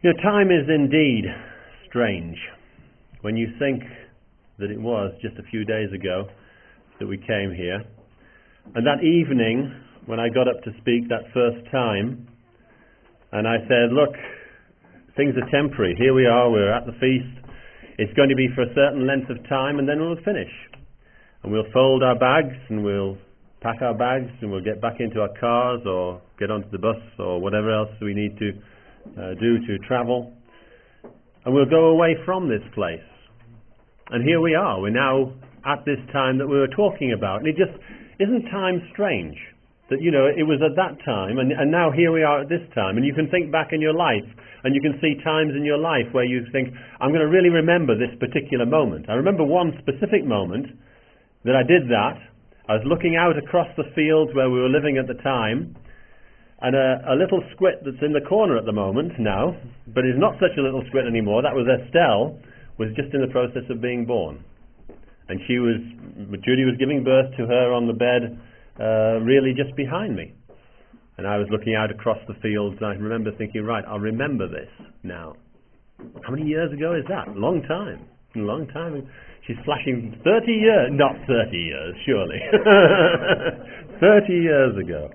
Time is indeed strange when you think that it was just a few days ago that we came here. And that evening, when I got up to speak that first time, and I said, look, things are temporary. Here we are, we're at the feast. It's going to be for a certain length of time, and then we'll finish. And we'll fold our bags, and we'll pack our bags, and we'll get back into our cars, or get onto the bus, or whatever else we need to do to travel. And we'll go away from this place. And here we are. We're now at this time that we were talking about. And it just, isn't time strange? That, it was at that time, and now here we are at this time. And you can think back in your life, and you can see times in your life where you think, I'm going to really remember this particular moment. I remember one specific moment that I did that. I was looking out across the fields where we were living at the time, and a little squit that's in the corner at the moment now, but is not such a little squit anymore. That was Estelle, was just in the process of being born. And Judy was giving birth to her on the bed, really just behind me. And I was looking out across the fields, and I remember thinking, right, I'll remember this now. How many years ago is that? A long time. A long time. She's flashing 30 years, not 30 years, surely. 30 years ago.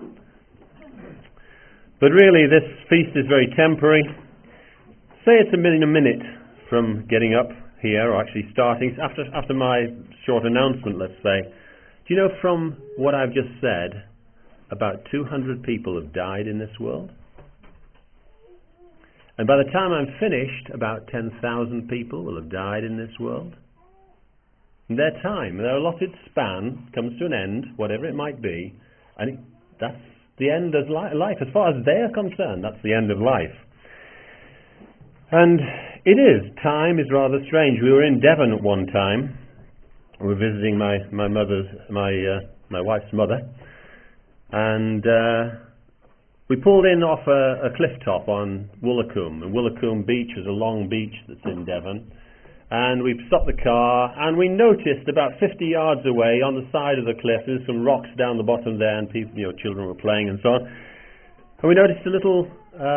But really, this feast is very temporary. Say it's a minute from getting up here, or actually starting, after my short announcement, let's say. Do you know, from what I've just said, about 200 people have died in this world? And by the time I'm finished, about 10,000 people will have died in this world. And their time, their allotted span, comes to an end, whatever it might be, and that's the end of life. As far as they're concerned, that's the end of life. And it is. Time is rather strange. We were in Devon at one time. We were visiting my wife's mother, and we pulled in off a cliff top on Woolacombe. And Woolacombe Beach is a long beach that's in Devon. And we stopped the car, and we noticed about 50 yards away on the side of the cliff, there's some rocks down the bottom there, and people, children were playing and so on. And we noticed a little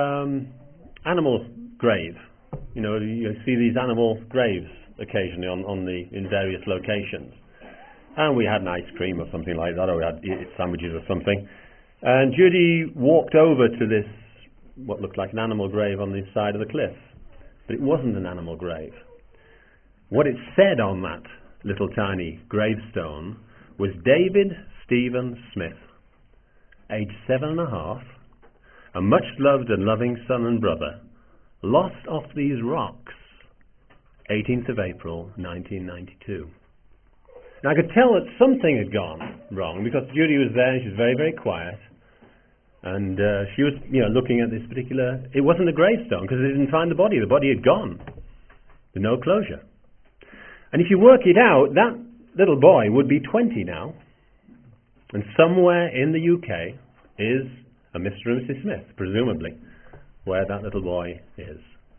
animal grave. You see these animal graves occasionally in various locations. And we had an ice cream or something like that, or we had sandwiches or something. And Judy walked over to this, what looked like an animal grave on the side of the cliff. But it wasn't an animal grave. What it said on that little tiny gravestone was David Stephen Smith, age 7.5, a much loved and loving son and brother, lost off these rocks, 18th of April, 1992. Now I could tell that something had gone wrong because Judy was there and she was very, very quiet. And she was, looking at this particular... It wasn't a gravestone because they didn't find the body. The body had gone. With no closure. And if you work it out, that little boy would be 20 now. And somewhere in the UK is a Mr. and Mrs. Smith, presumably, where that little boy is.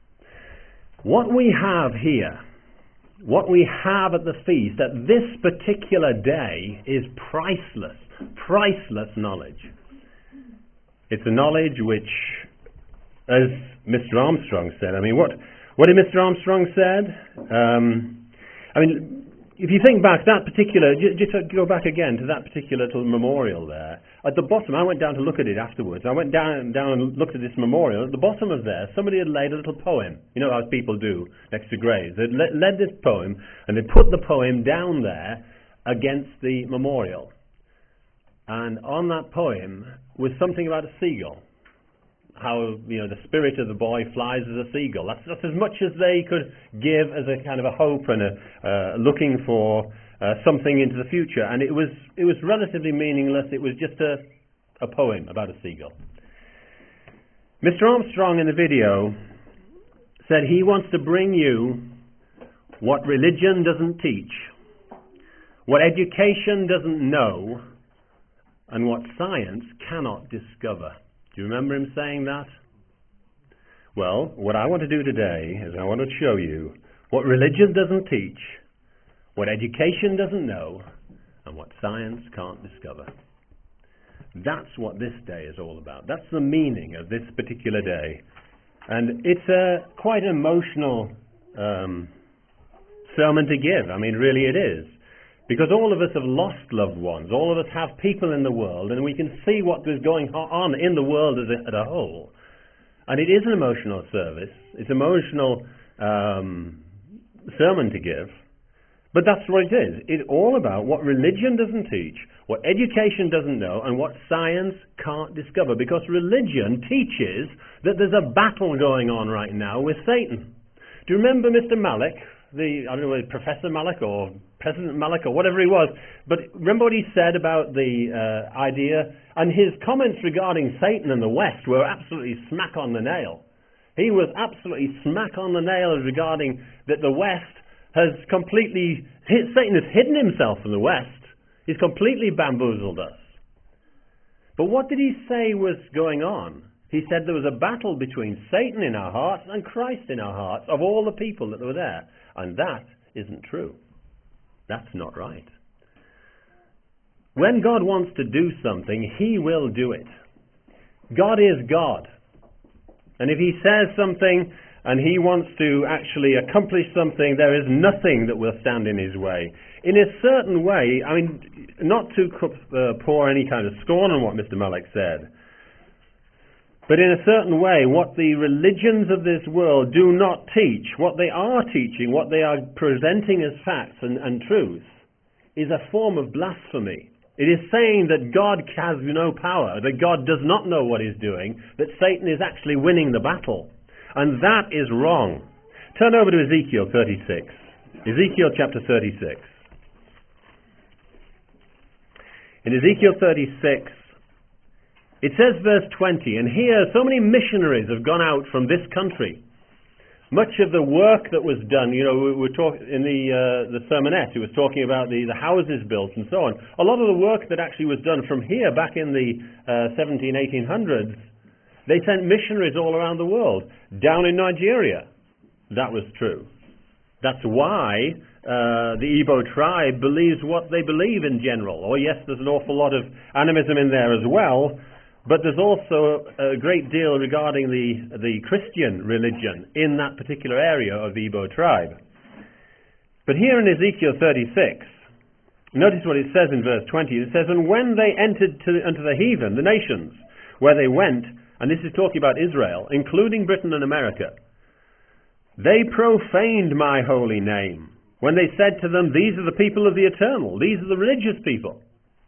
What we have here, what we have at the feast, at this particular day, is priceless knowledge. It's a knowledge which, as Mr. Armstrong said, what did Mr. Armstrong said? If you think back, that particular, just go back again to that particular little memorial there. At the bottom, I went down to look at it afterwards. I went down and looked at this memorial. At the bottom of there, somebody had laid a little poem. You know how people do next to graves. They'd led this poem, and they put the poem down there against the memorial. And on that poem was something about a seagull. How the spirit of the boy flies as a seagull. That's as much as they could give as a kind of a hope and looking for something into the future. And it was relatively meaningless. It was just a poem about a seagull. Mr. Armstrong in the video said he wants to bring you what religion doesn't teach, what education doesn't know, and what science cannot discover. Do you remember him saying that? Well, what I want to do today is I want to show you what religion doesn't teach, what education doesn't know, and what science can't discover. That's what this day is all about. That's the meaning of this particular day. And it's quite an emotional sermon to give. I mean, really it is. Because all of us have lost loved ones. All of us have people in the world, and we can see what is going on in the world as a whole. And it is an emotional service. It's an emotional sermon to give. But that's what it is. It's all about what religion doesn't teach, what education doesn't know, and what science can't discover. Because religion teaches that there's a battle going on right now with Satan. Do you remember Mr. Malik, I don't know, Professor Malik or President Malik or whatever he was, but remember what he said about the idea, and his comments regarding Satan and the West were absolutely smack on the nail. He was absolutely smack on the nail regarding that the West has completely, Satan has hidden himself from the West. He's completely bamboozled us. But what did he say was going on? He said there was a battle between Satan in our hearts and Christ in our hearts of all the people that were there. And that isn't true. That's not right. When God wants to do something, He will do it. God is God. And if He says something and He wants to actually accomplish something, there is nothing that will stand in His way. In a certain way, I mean, not to pour any kind of scorn on what Mr. Malik said, but in a certain way, what the religions of this world do not teach, what they are teaching, what they are presenting as facts and truths, is a form of blasphemy. It is saying that God has no power, that God does not know what He's doing, that Satan is actually winning the battle. And that is wrong. Turn over to Ezekiel 36. Ezekiel chapter 36. In Ezekiel 36, it says verse 20, and here so many missionaries have gone out from this country. Much of the work that was done, you know, we were talking in the sermonette, it was talking about the houses built and so on. A lot of the work that actually was done from here back in the 1800s, they sent missionaries all around the world. Down in Nigeria, that was true. That's why the Igbo tribe believes what they believe in general. Oh yes, there's an awful lot of animism in there as well, but there's also a great deal regarding the Christian religion in that particular area of the Igbo tribe. But here in Ezekiel 36, notice what it says in verse 20. It says, and when they entered unto the heathen, the nations, where they went, and this is talking about Israel, including Britain and America, they profaned my holy name, when they said to them, these are the people of the eternal, these are the religious people,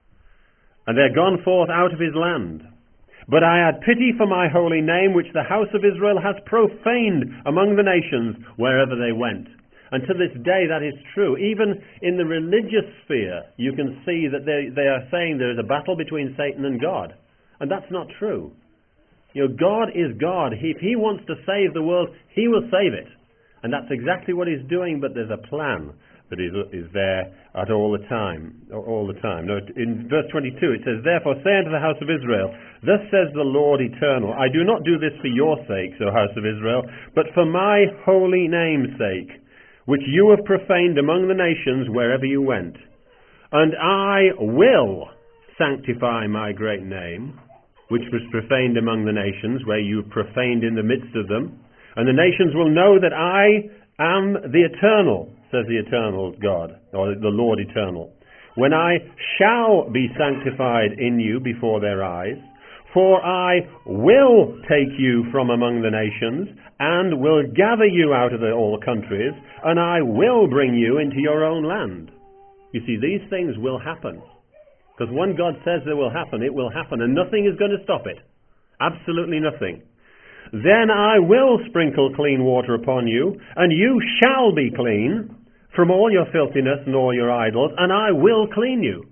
and they're gone forth out of his land. But I had pity for my holy name, which the house of Israel has profaned among the nations wherever they went. And to this day that is true. Even in the religious sphere, you can see that they are saying there is a battle between Satan and God. And that's not true. You know, God is God. If He wants to save the world, He will save it. And that's exactly what He's doing, but there's a plan that is there at all the time. No, in verse 22 it says, therefore say unto the house of Israel, thus says the Lord eternal, I do not do this for your sakes, O house of Israel, but for my holy name's sake, which you have profaned among the nations wherever you went. And I will sanctify my great name, which was profaned among the nations, where you profaned in the midst of them. And the nations will know that I am the eternal, says the eternal God, or the Lord eternal, when I shall be sanctified in you before their eyes. For I will take you from among the nations, and will gather you out of all countries, and I will bring you into your own land. You see, these things will happen. Because when God says they will happen, it will happen, and nothing is going to stop it. Absolutely nothing. Then I will sprinkle clean water upon you, and you shall be clean from all your filthiness and all your idols, and I will clean you.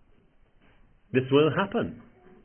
This will happen.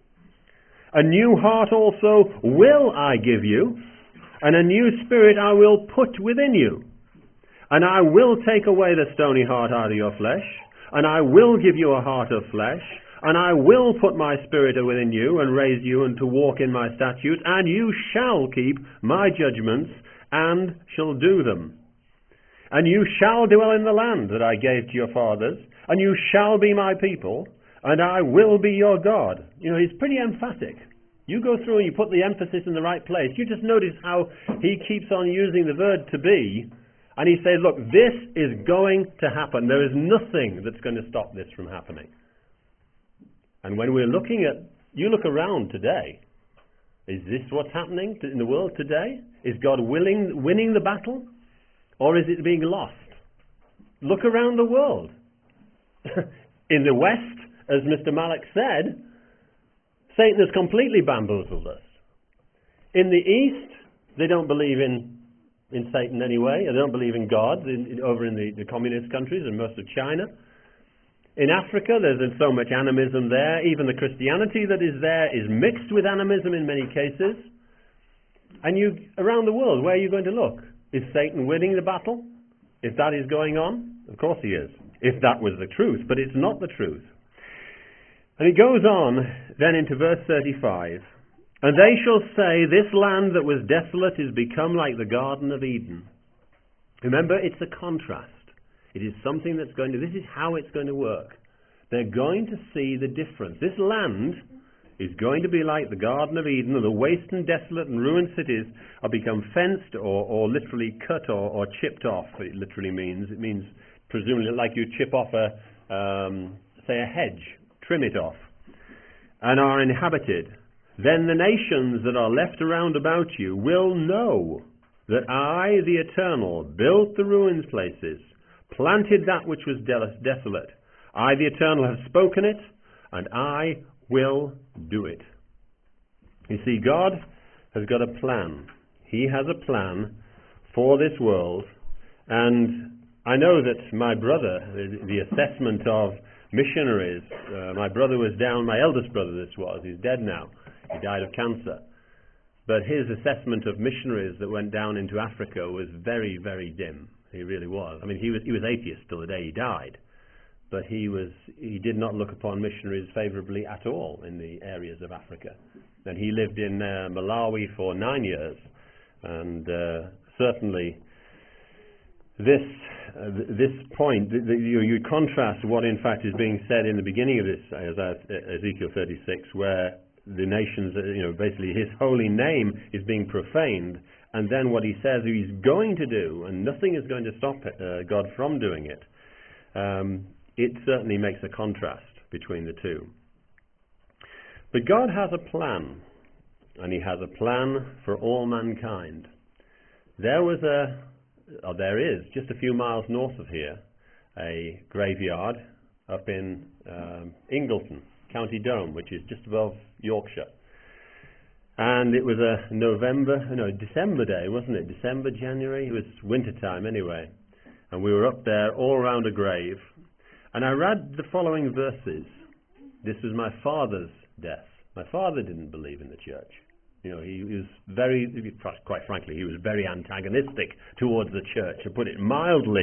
A new heart also will I give you, and a new spirit I will put within you. And I will take away the stony heart out of your flesh, and I will give you a heart of flesh, and I will put my spirit within you, and raise you and to walk in my statutes, and you shall keep my judgments, and shall do them. And you shall dwell in the land that I gave to your fathers, and you shall be my people, and I will be your God. You know, he's pretty emphatic. You go through and you put the emphasis in the right place. You just notice how he keeps on using the verb to be, and he says, look, this is going to happen. There is nothing that's going to stop this from happening. And when we're looking at, you look around today, is this what's happening in the world today? Is God winning the battle? Or is it being lost? Look around the world. In the West, as Mr. Malik said, Satan has completely bamboozled us. In the East, they don't believe in Satan anyway. They don't believe in God over in the communist countries and most of China. In Africa, there's so much animism there. Even the Christianity that is there is mixed with animism in many cases. And around the world, where are you going to look? Is Satan winning the battle? If that is going on? Of course he is. If that was the truth. But it's not the truth. And it goes on then into verse 35. And they shall say, this land that was desolate is become like the Garden of Eden. Remember, it's a contrast. It is something this is how it's going to work. They're going to see the difference. This land is going to be like the Garden of Eden, and the waste and desolate and ruined cities are become fenced or literally cut or chipped off. It literally means. It means presumably like you chip off say a hedge, trim it off, and are inhabited. Then the nations that are left around about you will know that I, the Eternal, built the ruins places, planted that which was desolate. I, the Eternal, have spoken it, and I will do it. You see, God has got a plan. He has a plan for this world, and I know that my brother, the assessment of missionaries, my brother was down, my eldest brother this was, he's dead now, he died of cancer, but his assessment of missionaries that went down into Africa was very, very dim. He really was. I mean, he was atheist till the day he died, but he did not look upon missionaries favorably at all in the areas of Africa. And he lived in Malawi for 9 years, and certainly this point, you contrast what in fact is being said in the beginning of this, Ezekiel 36, where the nations, basically his holy name is being profaned, and then what he says he's going to do, and nothing is going to stop God from doing it. It certainly makes a contrast between the two. But God has a plan, and he has a plan for all mankind. There is, just a few miles north of here, a graveyard up in Ingleton, County Durham, which is just above Yorkshire. And it was a December day, wasn't it? December, January? It was winter time anyway. And we were up there all around a grave. And I read the following verses. This was my father's death. My father didn't believe in the church. He was quite frankly, he was very antagonistic towards the church, to put it mildly,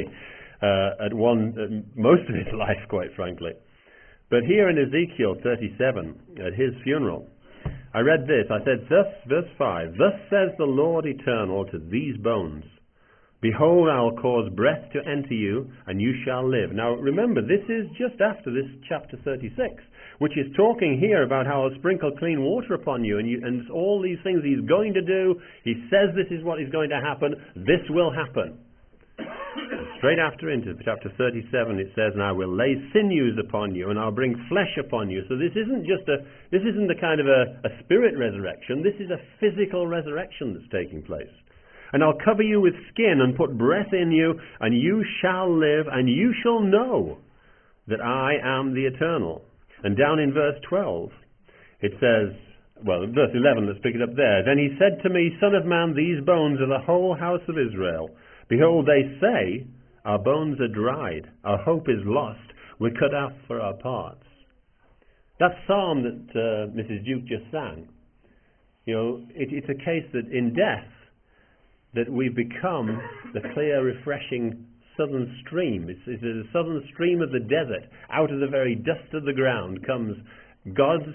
most of his life, quite frankly. But here in Ezekiel 37, at his funeral, I read this. I said, verse 5, Thus says the Lord Eternal to these bones, Behold, I'll cause breath to enter you, and you shall live. Now remember, this is just after this chapter 36, which is talking here about how I'll sprinkle clean water upon you, and all these things he's going to do. He says this is what is going to happen. This will happen. Straight after, into chapter 37, it says, And I will lay sinews upon you, and I'll bring flesh upon you. So this isn't a kind of a spirit resurrection. This is a physical resurrection that's taking place. And I'll cover you with skin and put breath in you, and you shall live, and you shall know that I am the Eternal. And down in verse 12, it says, verse 11, let's pick it up there. Then he said to me, Son of man, these bones are the whole house of Israel. Behold, they say, Our bones are dried, our hope is lost, we're cut off for our parts. That psalm that Mrs. Duke just sang, it's a case that in death, that we've become the clear, refreshing southern stream. It's the southern stream of the desert. Out of the very dust of the ground comes God's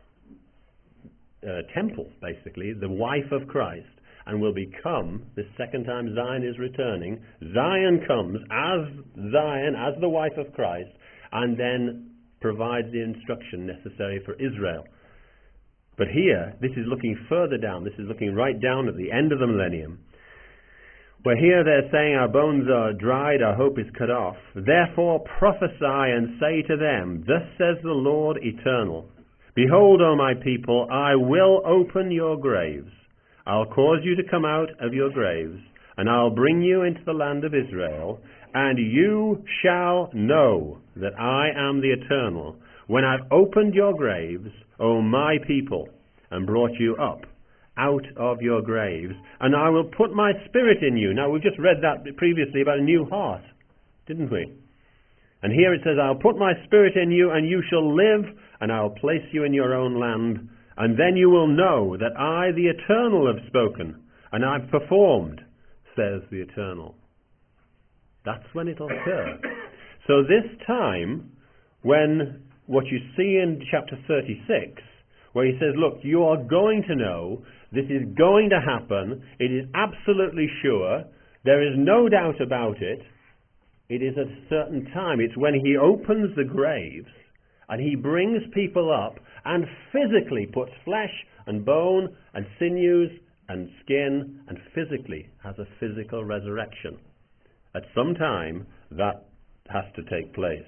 temple, basically, the wife of Christ, and will become, the second time Zion is returning, Zion comes as the wife of Christ, and then provides the instruction necessary for Israel. But here, this is looking further down. This is looking right down at the end of the millennium, where here they're saying our bones are dried, our hope is cut off. Therefore prophesy and say to them, thus says the Lord eternal, behold, O my people, I will open your graves. I'll cause you to come out of your graves, and I'll bring you into the land of Israel, and you shall know that I am the eternal, when I've opened your graves, O my people, and brought you up out of your graves, and I will put my spirit in you. Now, we've just read that previously about a new heart, didn't we? And here it says, I'll put my spirit in you, and you shall live, and I'll place you in your own land, and then you will know that I, the Eternal, have spoken, and I've performed, says the Eternal. That's when it'll occur. So this time, when what you see in chapter 36, where he says, look, you are going to know, this is going to happen, it is absolutely sure, there is no doubt about it, it is at a certain time. It's when he opens the graves and he brings people up and physically puts flesh and bone and sinews and skin and physically has a physical resurrection. At some time that has to take place.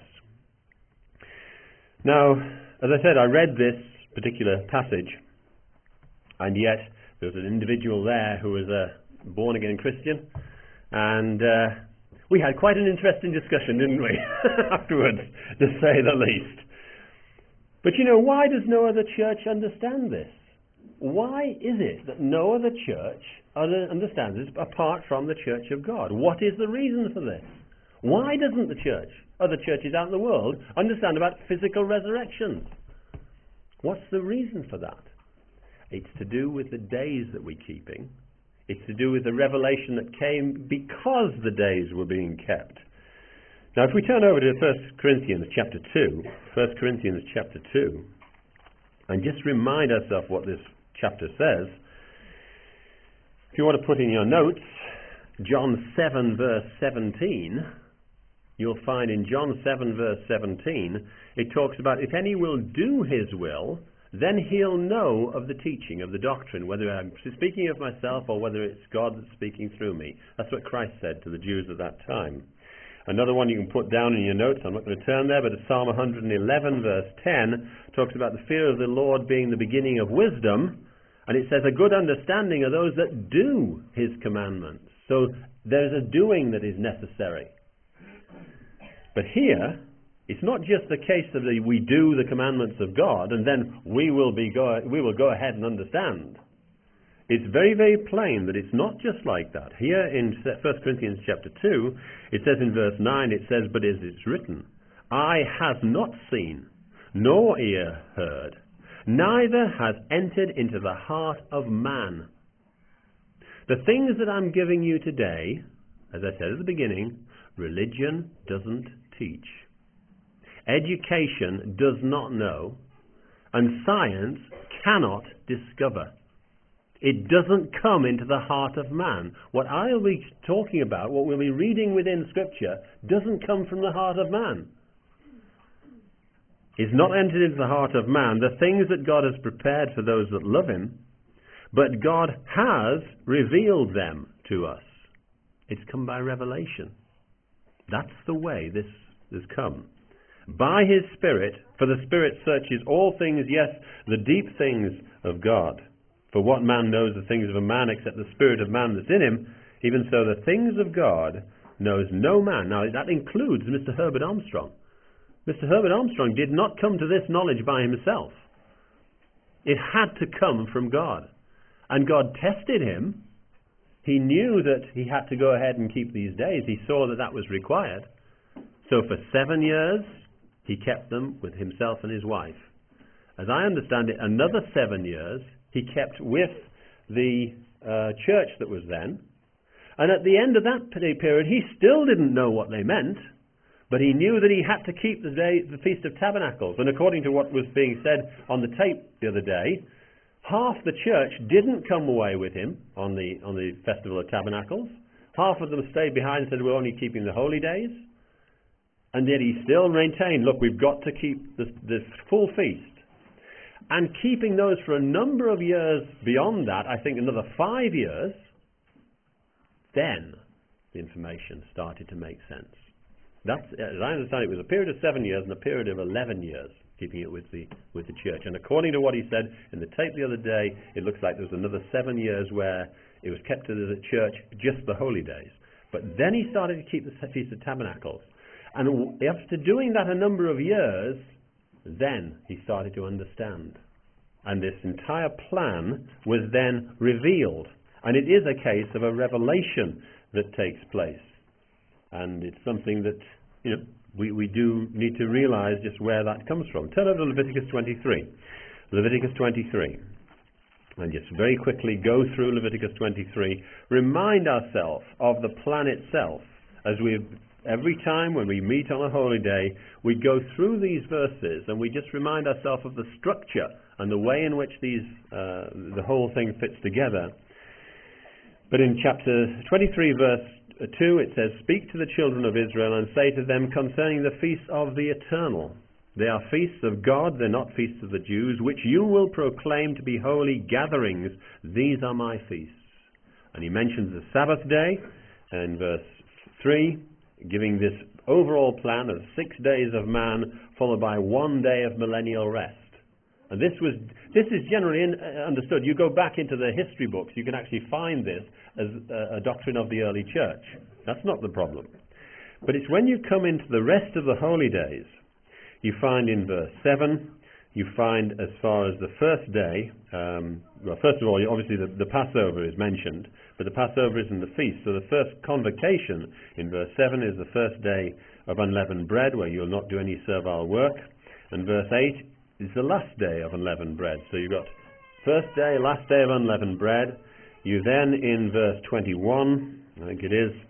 Now, as I said, I read this particular passage, and yet there was an individual there who was a born-again Christian, and we had quite an interesting discussion, didn't we, afterwards, to say the least. But you know, why does no other church understand this? Why is it that no other church understands this apart from the Church of God? What is the reason for this? Why doesn't the church, other churches out in the world, understand about physical resurrections? What's the reason for that? It's to do with the days that we're keeping. It's to do with the revelation that came because the days were being kept. Now, if we turn over to 1 Corinthians chapter 2, 1 Corinthians chapter 2, and just remind ourselves what this chapter says. If you want to put in your notes, John 7 verse 17, you'll find in John 7 verse 17, it talks about, if any will do his will, then he'll know of the teaching, of the doctrine, whether I'm speaking of myself or whether it's God that's speaking through me. That's what Christ said to the Jews at that time. Another one you can put down in your notes, I'm not going to turn there, but it's Psalm 111 verse 10, talks about the fear of the Lord being the beginning of wisdom, and it says a good understanding are those that do his commandments. So there's a doing that is necessary. But here, it's not just the case that we do the commandments of God and then we will go ahead and understand. It's very, very plain that it's not just like that. Here in 1 Corinthians chapter 2, it says in verse 9, it says, but as it's written, eye has not seen, nor ear heard, neither has entered into the heart of man. The things that I'm giving you today, as I said at the beginning, religion doesn't teach. Education does not know, and science cannot discover. It doesn't come into the heart of man. What I'll be talking about, what we'll be reading within Scripture, doesn't come from the heart of man. It's not entered into the heart of man, the things that God has prepared for those that love him, but God has revealed them to us. It's come by revelation. That's the way this has come. By his Spirit, for the Spirit searches all things, yes, the deep things of God. For what man knows the things of a man except the spirit of man that's in him? Even so the things of God knows no man. Now that includes Mr. Herbert Armstrong. Mr. Herbert Armstrong did not come to this knowledge by himself. It had to come from God. And God tested him. He knew that he had to go ahead and keep these days. He saw that that was required. So for 7 years, he kept them with himself and his wife. As I understand it, another 7 years, he kept with the church that was then. And at the end of that period, he still didn't know what they meant, but he knew that he had to keep the Feast of Tabernacles. And according to what was being said on the tape the other day, half the church didn't come away with him on the Festival of Tabernacles. Half of them stayed behind and said, we're only keeping the holy days. And yet he still maintained, look, we've got to keep this full feast. and keeping those for a number of years beyond that, I think another 5 years, then the information started to make sense. That's, as I understand it, was a period of 7 years and a period of 11 years, keeping it with the church. And according to what he said in the tape the other day, it looks like there was another 7 years where it was kept to the church, just the holy days. But then he started to keep the Feast of Tabernacles. And after doing that a number of years, then he started to understand. And this entire plan was then revealed. And it is a case of a revelation that takes place. And it's something that, we do need to realize just where that comes from. Turn over to Leviticus 23. Leviticus 23. And just very quickly go through Leviticus 23. Remind ourselves of the plan itself. As every time when we meet on a holy day, we go through these verses and we just remind ourselves of the structure and the way in which the whole thing fits together. But in chapter 23, verse 2, it says, "Speak to the children of Israel and say to them concerning the feasts of the eternal. They are feasts of God, they're not feasts of the Jews, which you will proclaim to be holy gatherings. These are my feasts." And he mentions the Sabbath day in verse 3, giving this overall plan of 6 days of man, followed by 1 day of millennial rest. And this is generally understood. You go back into the history books, you can actually find this as a doctrine of the early church. That's not the problem. But it's when you come into the rest of the holy days, you find in verse 7, you find as far as the first day, well, first of all, obviously the Passover is mentioned, but the Passover isn't the feast. So the first convocation in verse 7 is the first day of unleavened bread, where you'll not do any servile work. And verse 8 is the last day of unleavened bread. So you've got first day, last day of unleavened bread. You then, in verse 21, I think it is,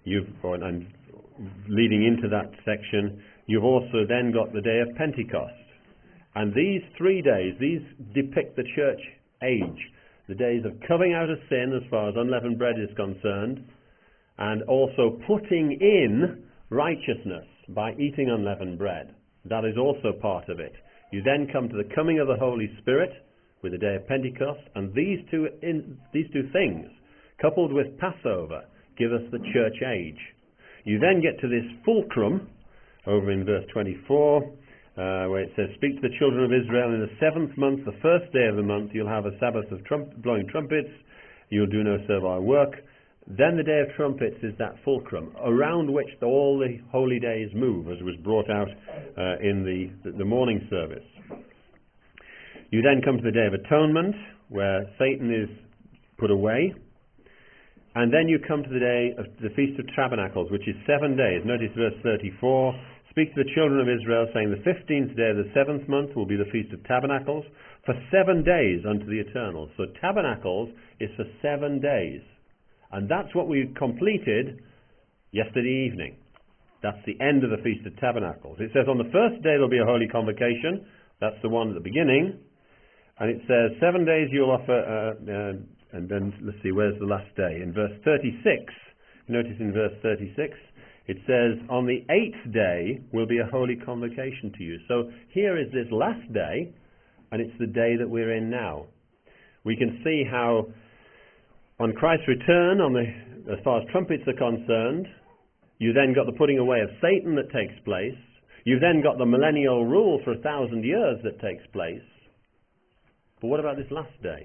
and leading into that section, you've also then got the day of Pentecost. And these 3 days, these depict the church age, the days of coming out of sin as far as unleavened bread is concerned, and also putting in righteousness by eating unleavened bread. That is also part of it. You then come to the coming of the Holy Spirit with the day of Pentecost, and these two things, coupled with Passover, give us the church age. You then get to this fulcrum, over in verse 24, where it says, "Speak to the children of Israel in the 7th month, the first day of the month, you'll have a Sabbath of blowing trumpets, you'll do no servile work." Then the day of trumpets is that fulcrum, around which all the holy days move, as was brought out in the morning service. You then come to the Day of Atonement, where Satan is put away. And then you come to the day of the Feast of Tabernacles, which is 7 days. Notice verse 34. "Speak to the children of Israel, saying, the 15th day of the 7th month will be the Feast of Tabernacles, for 7 days unto the Eternal." So Tabernacles is for 7 days. And that's what we completed yesterday evening. That's the end of the Feast of Tabernacles. It says on the first day there'll be a holy convocation. That's the one at the beginning. And it says 7 days you'll offer, and then let's see, where's the last day? In verse 36, notice in verse 36, it says, "On the 8th day will be a holy convocation to you." So here is this last day, and it's the day that we're in now. We can see how on Christ's return, as far as trumpets are concerned, you then got the putting away of Satan that takes place. You've then got the millennial rule for 1,000 years that takes place. But what about this last day?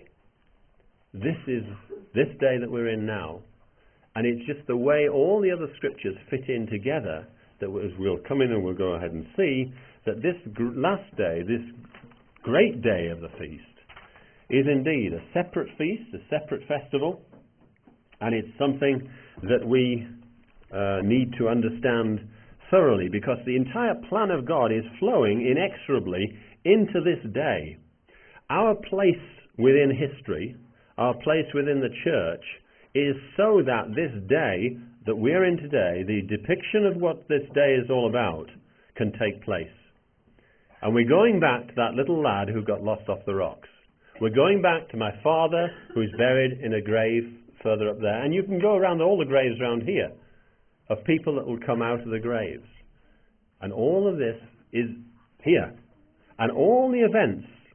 This is this day that we're in now. And it's just the way all the other scriptures fit in together that as we'll come in and we'll go ahead and see that this last day, this great day of the feast, is indeed a separate feast, a separate festival, and it's something that we need to understand thoroughly, because the entire plan of God is flowing inexorably into this day. Our place within history, our place within the church, is so that this day that we're in today, the depiction of what this day is all about, can take place. And we're going back to that little lad who got lost off the rocks. We're going back to my father who's buried in a grave further up there. And you can go around all the graves around here of people that will come out of the graves. And all of this is here. And all the events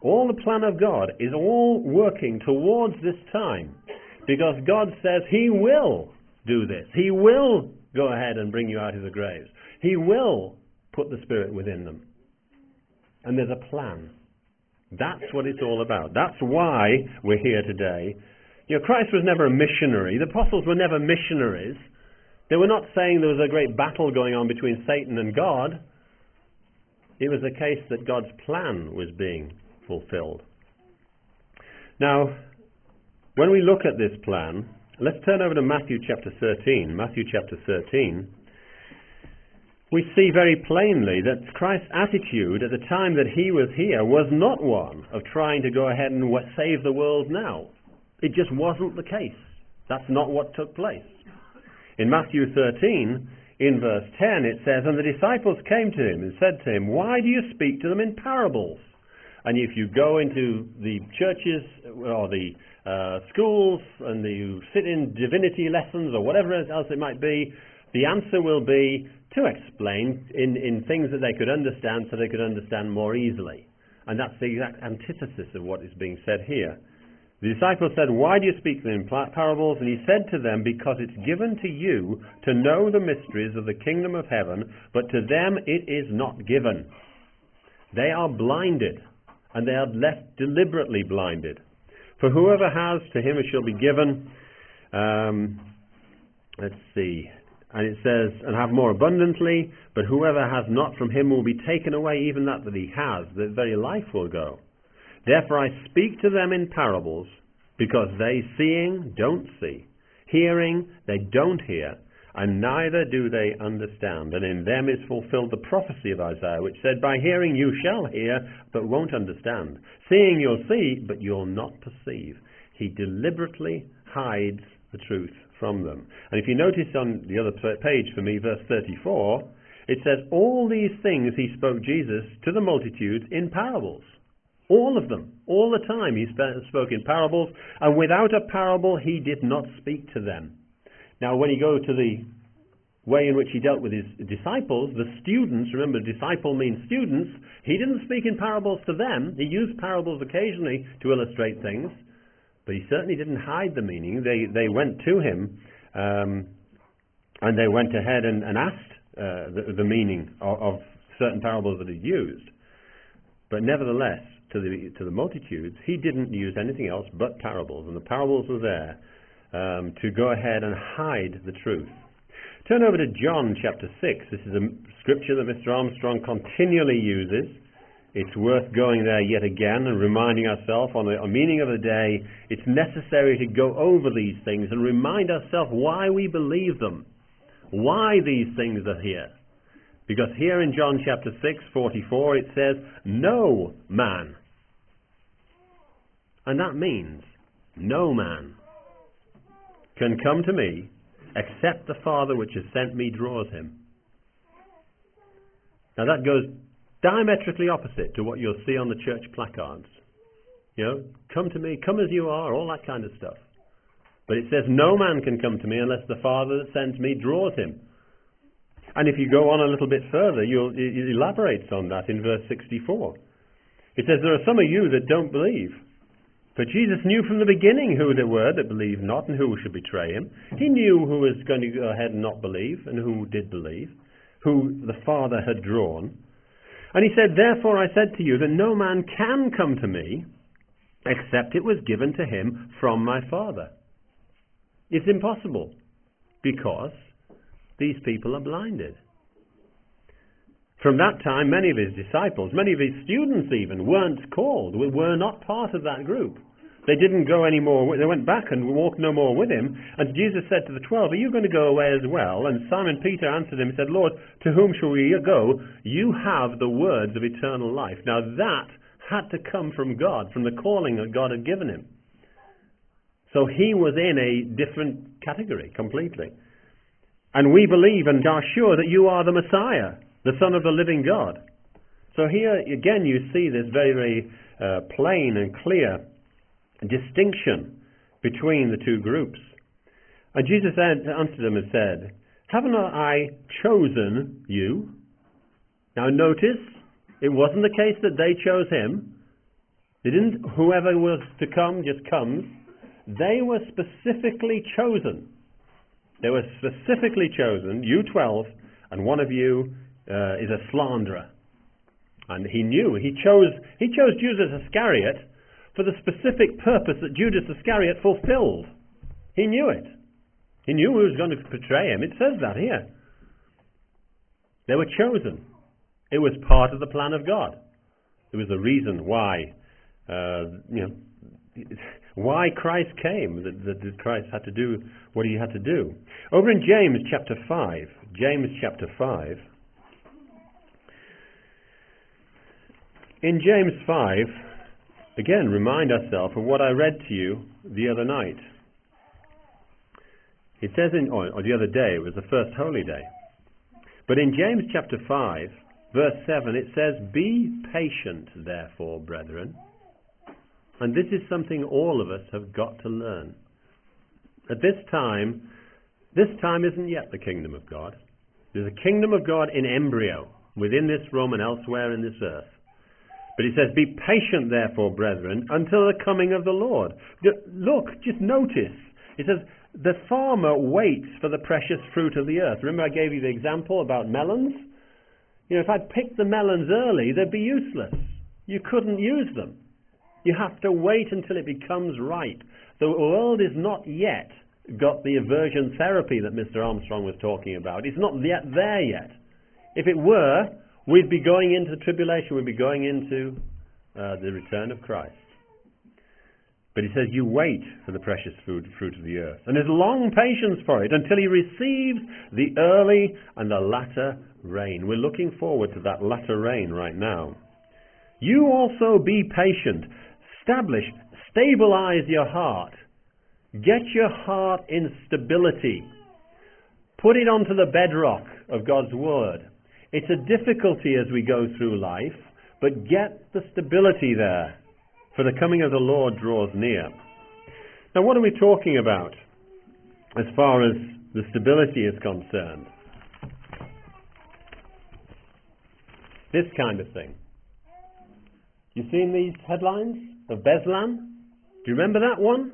All the plan of God is all working towards this time, because God says He will do this. He will go ahead and bring you out of the graves. He will put the Spirit within them. And there's a plan. That's what it's all about. That's why we're here today. You know, Christ was never a missionary. The apostles were never missionaries. They were not saying there was a great battle going on between Satan and God. It was a case that God's plan was being fulfilled. Now, when we look at this plan, let's turn over to Matthew chapter 13. Matthew chapter 13. We see very plainly that Christ's attitude at the time that He was here was not one of trying to go ahead and save the world now. It just wasn't the case. That's not what took place. In Matthew 13, in verse 10, it says, "And the disciples came to Him and said to Him, 'Why do you speak to them in parables?'" And if you go into the churches or the schools and you sit in divinity lessons or whatever else it might be, the answer will be to explain in things that they could understand so they could understand more easily. And that's the exact antithesis of what is being said here. The disciples said, "Why do you speak to them in parables?" And He said to them, "Because it's given to you to know the mysteries of the kingdom of heaven, but to them it is not given." They are blinded, and they are left deliberately blinded. "For whoever has, to him it shall be given." Let's see. And it says, "And have more abundantly, but whoever has not, from him will be taken away even that he has, the very life will go. Therefore I speak to them in parables, because they seeing don't see, hearing they don't hear, and neither do they understand. And in them is fulfilled the prophecy of Isaiah, which said, 'By hearing you shall hear, but won't understand. Seeing you'll see, but you'll not perceive.' He deliberately hides the truth from them." And if you notice on the other page for me, verse 34, it says, "All these things He spoke, Jesus, to the multitudes in parables." All of them, all the time He spoke in parables, and without a parable He did not speak to them. Now when you go to the way in which He dealt with His disciples, the students, remember disciple means students, He didn't speak in parables to them. He used parables occasionally to illustrate things, but He certainly didn't hide the meaning. They went to Him and they went ahead and asked the meaning of certain parables that He used. But nevertheless, to the multitudes, He didn't use anything else but parables, and the parables were there to go ahead and hide the truth. Turn over to John chapter 6. This is a scripture that Mr. Armstrong continually uses. It's worth going there yet again and reminding ourselves on the meaning of the day. It's necessary to go over these things and remind ourselves why we believe them, why these things are here. Because here in John chapter 6:44 it says, "No man." And that means no man can come to me except the Father which has sent me draws him. Now that goes diametrically opposite to what you'll see on the church placards. You know, come to me, come as you are, all that kind of stuff. But it says no man can come to me unless the Father that sends me draws him. And if you go on a little bit further, it elaborates on that in verse 64. It says, "There are some of you that don't believe. For Jesus knew from the beginning who there were that believed not and who should betray him. He knew who was going to go ahead and not believe and who did believe, who the Father had drawn. And He said, therefore I said to you that no man can come to me except it was given to him from my Father." It's impossible because these people are blinded. From that time, many of His disciples, many of His students even, weren't called, were not part of that group. They didn't go anymore. They went back and walked no more with Him. And Jesus said to the 12, "Are you going to go away as well?" And Simon Peter answered Him and said, "Lord, to whom shall we go? You have the words of eternal life." Now that had to come from God, from the calling that God had given him. So he was in a different category completely. "And we believe and are sure that you are the Messiah, the Son of the living God." So here again you see this very, very plain and clear distinction between the two groups. And Jesus answered them and said, "Haven't I chosen you?" Now notice, it wasn't the case that they chose Him. Whoever was to come just comes. They were specifically chosen. They were specifically chosen, you 12, and one of you is a slanderer. And he chose Judas Iscariot for the specific purpose that Judas Iscariot fulfilled. He knew it. He knew who was going to betray him. It says that here. They were chosen. It was part of the plan of God. It was the reason why, why Christ came, that Christ had to do what he had to do. Over in James chapter 5, in James 5, again, remind ourselves of what I read to you the other night. It says or the other day, it was the first holy day. But in James chapter 5, verse 7, it says, "Be patient, therefore, brethren." And this is something all of us have got to learn. At this time isn't yet the kingdom of God. There's a kingdom of God in embryo, within this room and elsewhere in this earth. But he says, "Be patient, therefore, brethren, until the coming of the Lord." Look, just notice. It says, the farmer waits for the precious fruit of the earth. Remember I gave you the example about melons? If I'd picked the melons early, they'd be useless. You couldn't use them. You have to wait until it becomes ripe. The world is not yet got the aversion therapy that Mr. Armstrong was talking about. It's not yet there yet. If it were, we'd be going into tribulation. We'd be going into the return of Christ. But he says, you wait for the precious fruit of the earth. And there's long patience for it until he receives the early and the latter rain. We're looking forward to that latter rain right now. You also be patient. Stabilize your heart. Get your heart in stability. Put it onto the bedrock of God's Word. It's a difficulty as we go through life, but get the stability there, for the coming of the Lord draws near. Now, what are we talking about as far as the stability is concerned? This kind of thing. You seen these headlines of Beslan? Do you remember that one?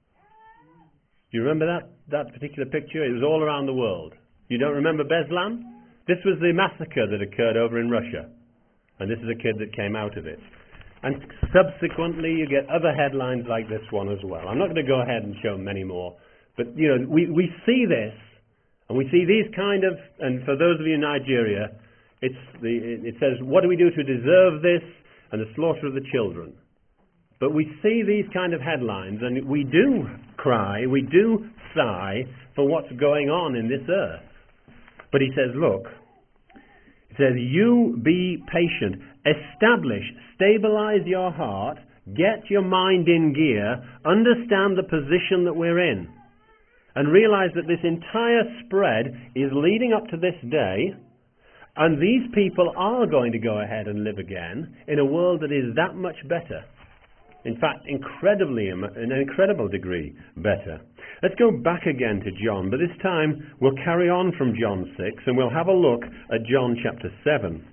Do you remember that particular picture? It was all around the world. You don't remember Beslan? This was the massacre that occurred over in Russia. And this is a kid that came out of it. And subsequently you get other headlines like this one as well. I'm not going to go ahead and show many more. But, we see this, and we see these kind of, and for those of you in Nigeria, it says, what do we do to deserve this? And the slaughter of the children. But we see these kind of headlines, and we do cry, we do sigh for what's going on in this earth. But he says, look, he says, you be patient, stabilize your heart, get your mind in gear, understand the position that we're in, and realize that this entire spread is leading up to this day. And these people are going to go ahead and live again in a world that is that much better. In fact, in an incredible degree better. Let's go back again to John, but this time we'll carry on from John 6 and we'll have a look at John chapter 7.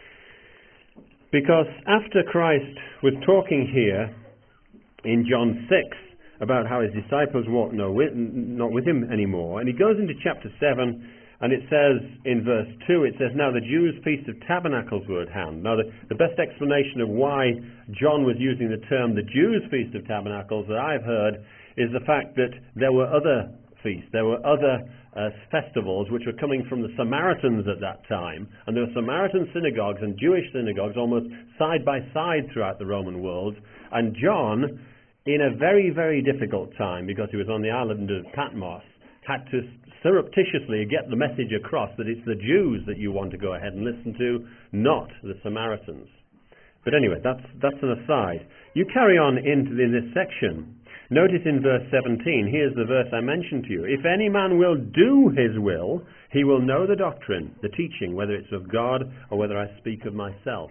Because after Christ was talking here in John 6 about how his disciples walked not with him anymore, and he goes into chapter 7. And it says in verse 2, it says, now the Jews' Feast of Tabernacles were at hand. Now the best explanation of why John was using the term the Jews' Feast of Tabernacles that I've heard is the fact that there were other feasts, there were other festivals which were coming from the Samaritans at that time. And there were Samaritan synagogues and Jewish synagogues almost side by side throughout the Roman world. And John, in a very, very difficult time, because he was on the island of Patmos, had to surreptitiously get the message across that it's the Jews that you want to go ahead and listen to, not the Samaritans. But anyway, that's an aside. You carry on in this section. Notice in verse 17, here's the verse I mentioned to you. If any man will do his will, he will know the doctrine, the teaching, whether it's of God or whether I speak of myself.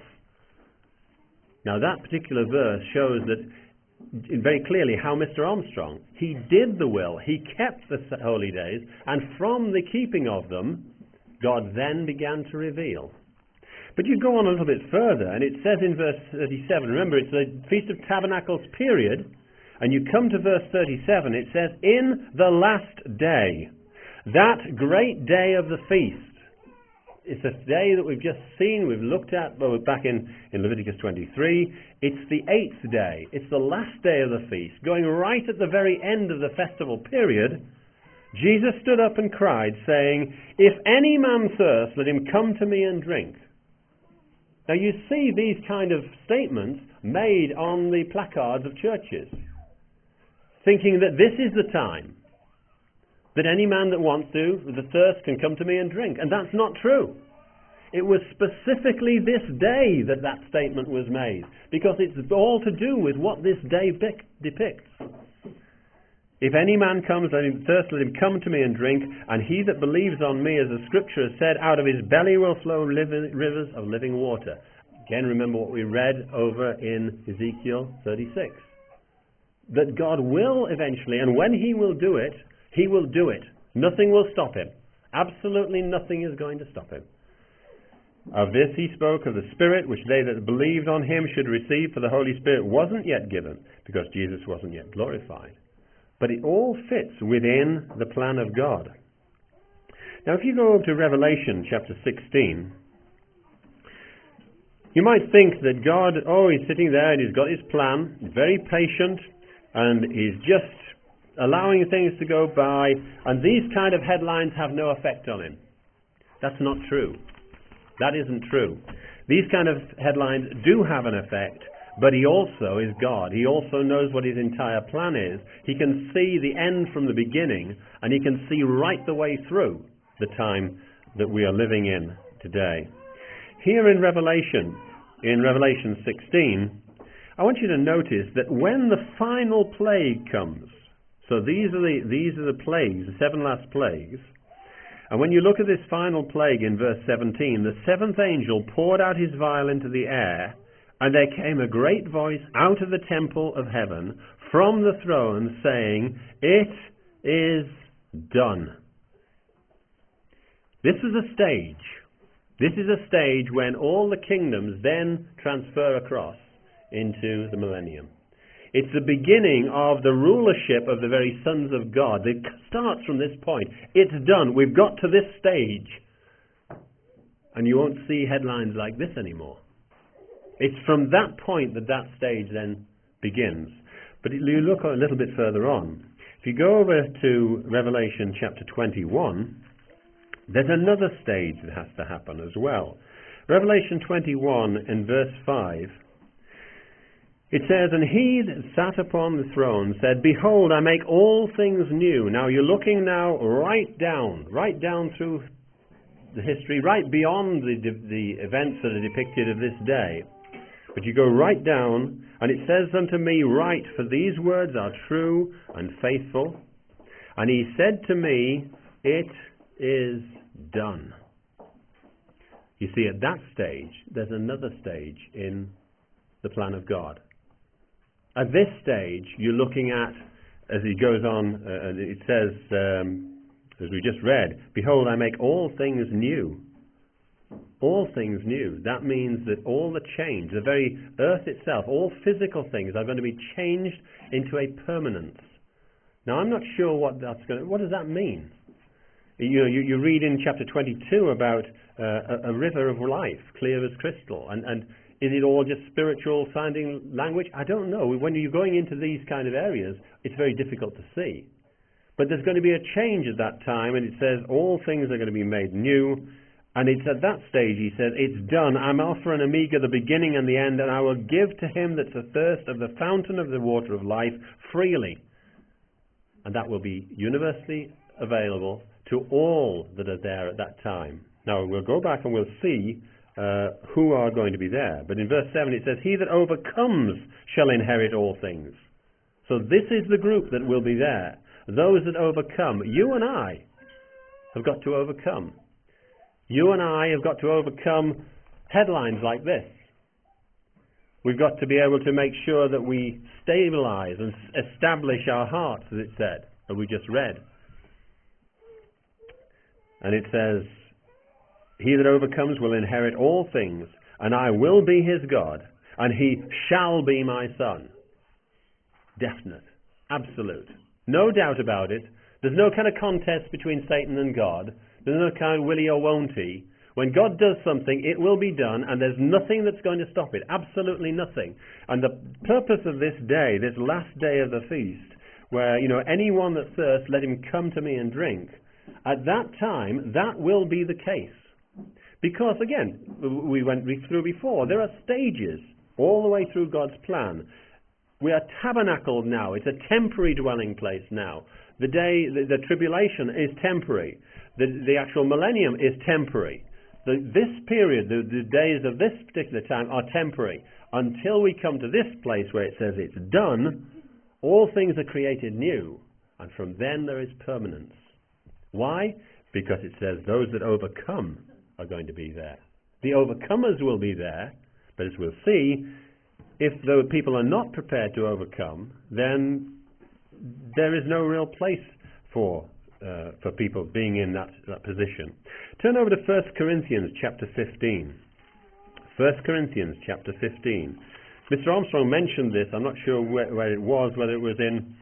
Now that particular verse shows that very clearly how Mr. Armstrong, he did the will, he kept the holy days, and from the keeping of them, God then began to reveal. But you go on a little bit further, and it says in verse 37, remember it's the Feast of Tabernacles period, and you come to verse 37, it says, in the last day, that great day of the feast. It's a day that we've just seen, we've looked at, well, back in Leviticus 23. It's the 8th day. It's the last day of the feast. Going right at the very end of the festival period, Jesus stood up and cried, saying, if any man thirst, let him come to me and drink. Now you see these kind of statements made on the placards of churches, thinking that this is the time that any man that wants to, with the thirst, can come to me and drink. And that's not true. It was specifically this day that that statement was made, because it's all to do with what this day depicts. If any man comes, let him thirst, let him come to me and drink, and he that believes on me, as the scripture has said, out of his belly will flow rivers of living water. Again, remember what we read over in Ezekiel 36. That God will eventually, and when he will do it, he will do it. Nothing will stop him. Absolutely nothing is going to stop him. Of this he spoke, of the Spirit, which they that believed on him should receive, for the Holy Spirit wasn't yet given, because Jesus wasn't yet glorified. But it all fits within the plan of God. Now if you go over to Revelation chapter 16, you might think that God, he's sitting there and he's got his plan, he's very patient, and he's just allowing things to go by, and these kind of headlines have no effect on him. That's not true. That isn't true. These kind of headlines do have an effect, but he also is God. He also knows what his entire plan is. He can see the end from the beginning, and he can see right the way through the time that we are living in today. Here in Revelation 16, I want you to notice that when the final plague comes, so these are the plagues, the 7 last plagues, and when you look at this final plague in verse 17, the 7th angel poured out his vial into the air, and there came a great voice out of the temple of heaven from the throne saying, it is done. This is a stage. This is a stage when all the kingdoms then transfer across into the millennium. It's the beginning of the rulership of the very sons of God. It starts from this point. It's done. We've got to this stage. And you won't see headlines like this anymore. It's from that point that that stage then begins. But you look a little bit further on. If you go over to Revelation chapter 21, there's another stage that has to happen as well. Revelation 21 and verse 5, it says, and he that sat upon the throne said, behold, I make all things new. Now you're looking now right down through the history, right beyond the events that are depicted of this day. But you go right down, and it says unto me, write, for these words are true and faithful. And he said to me, it is done. You see, at that stage, there's another stage in the plan of God. At this stage, you're looking at, as he goes on, it says, as we just read, behold, I make all things new. All things new. That means that all the change, the very earth itself, all physical things are going to be changed into a permanence. Now, I'm not sure what does that mean? You read in chapter 22 about a river of life, clear as crystal, and is it all just spiritual sounding language? I don't know. When you're going into these kind of areas, it's very difficult to see. But there's going to be a change at that time, and it says all things are going to be made new. And it's at that stage, he says, it's done. I'm Alpha and Omega, the beginning and the end, and I will give to him that's athirst of the fountain of the water of life freely. And that will be universally available to all that are there at that time. Now, we'll go back and we'll see who are going to be there. But in verse 7 it says, he that overcomes shall inherit all things. So this is the group that will be there. Those that overcome. You and I have got to overcome. You and I have got to overcome headlines like this. We've got to be able to make sure that we stabilize and establish our hearts, as it said, that we just read. And it says, He that overcomes will inherit all things, and I will be his God, and he shall be my son. Definite. Absolute. No doubt about it. There's no kind of contest between Satan and God. There's no kind of will he or won't he. When God does something, it will be done, and there's nothing that's going to stop it. Absolutely nothing. And the purpose of this day, this last day of the feast, where, anyone that thirsts, let him come to me and drink. At that time, that will be the case. Because, again, we went through before, there are stages all the way through God's plan. We are tabernacled now. It's a temporary dwelling place now. The tribulation is temporary. The actual millennium is temporary. This period, the days of this particular time are temporary. Until we come to this place where it says it's done, all things are created new. And from then there is permanence. Why? Because it says those that overcome are going to be there. The overcomers will be there, but as we'll see, if the people are not prepared to overcome, then there is no real place for people being in that position. Turn over to 1 Corinthians chapter 15. 1 Corinthians chapter 15. Mr. Armstrong mentioned this. I'm not sure where it was, whether it was in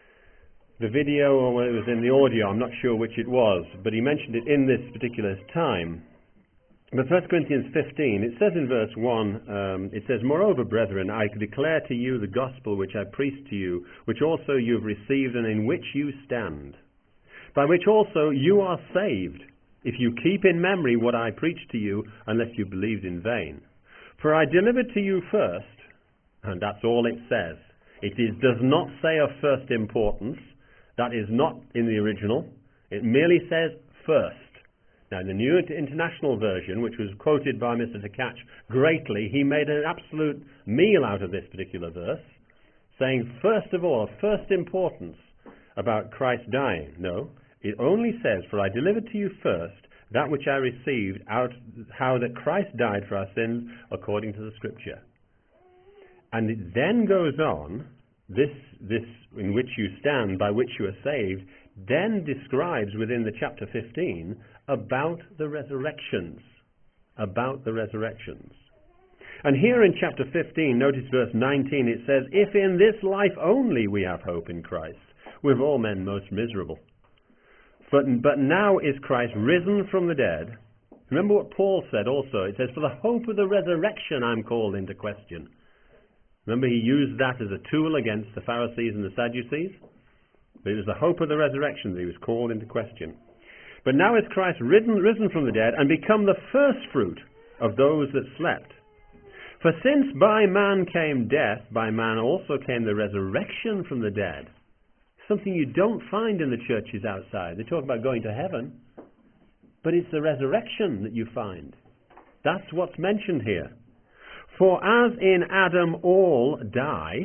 the video or whether it was in the audio. I'm not sure which it was, but he mentioned it in this particular time. But 1 Corinthians 15, it says in verse 1, it says, Moreover, brethren, I declare to you the gospel which I preached to you, which also you have received and in which you stand, by which also you are saved, if you keep in memory what I preached to you, unless you believed in vain. For I delivered to you first, and that's all it says. Does not say of first importance. That is not in the original. It merely says first. Now, in the New International Version, which was quoted by Mr. Tkach greatly, he made an absolute meal out of this particular verse, saying, first of all, first importance about Christ dying. No, it only says, for I delivered to you first that which I received, how that Christ died for our sins according to the Scripture. And it then goes on, this in which you stand, by which you are saved, then describes within the chapter 15 about the resurrections. About the resurrections. And here in chapter 15, notice verse 19, it says, If in this life only we have hope in Christ, we're of all men most miserable. But now is Christ risen from the dead. Remember what Paul said also. It says, For the hope of the resurrection I'm called into question. Remember, he used that as a tool against the Pharisees and the Sadducees. But it was the hope of the resurrection that he was called into question. But now is Christ risen from the dead and become the first fruit of those that slept. For since by man came death, by man also came the resurrection from the dead. Something you don't find in the churches outside. They talk about going to heaven, but it's the resurrection that you find. That's what's mentioned here. For as in Adam all die,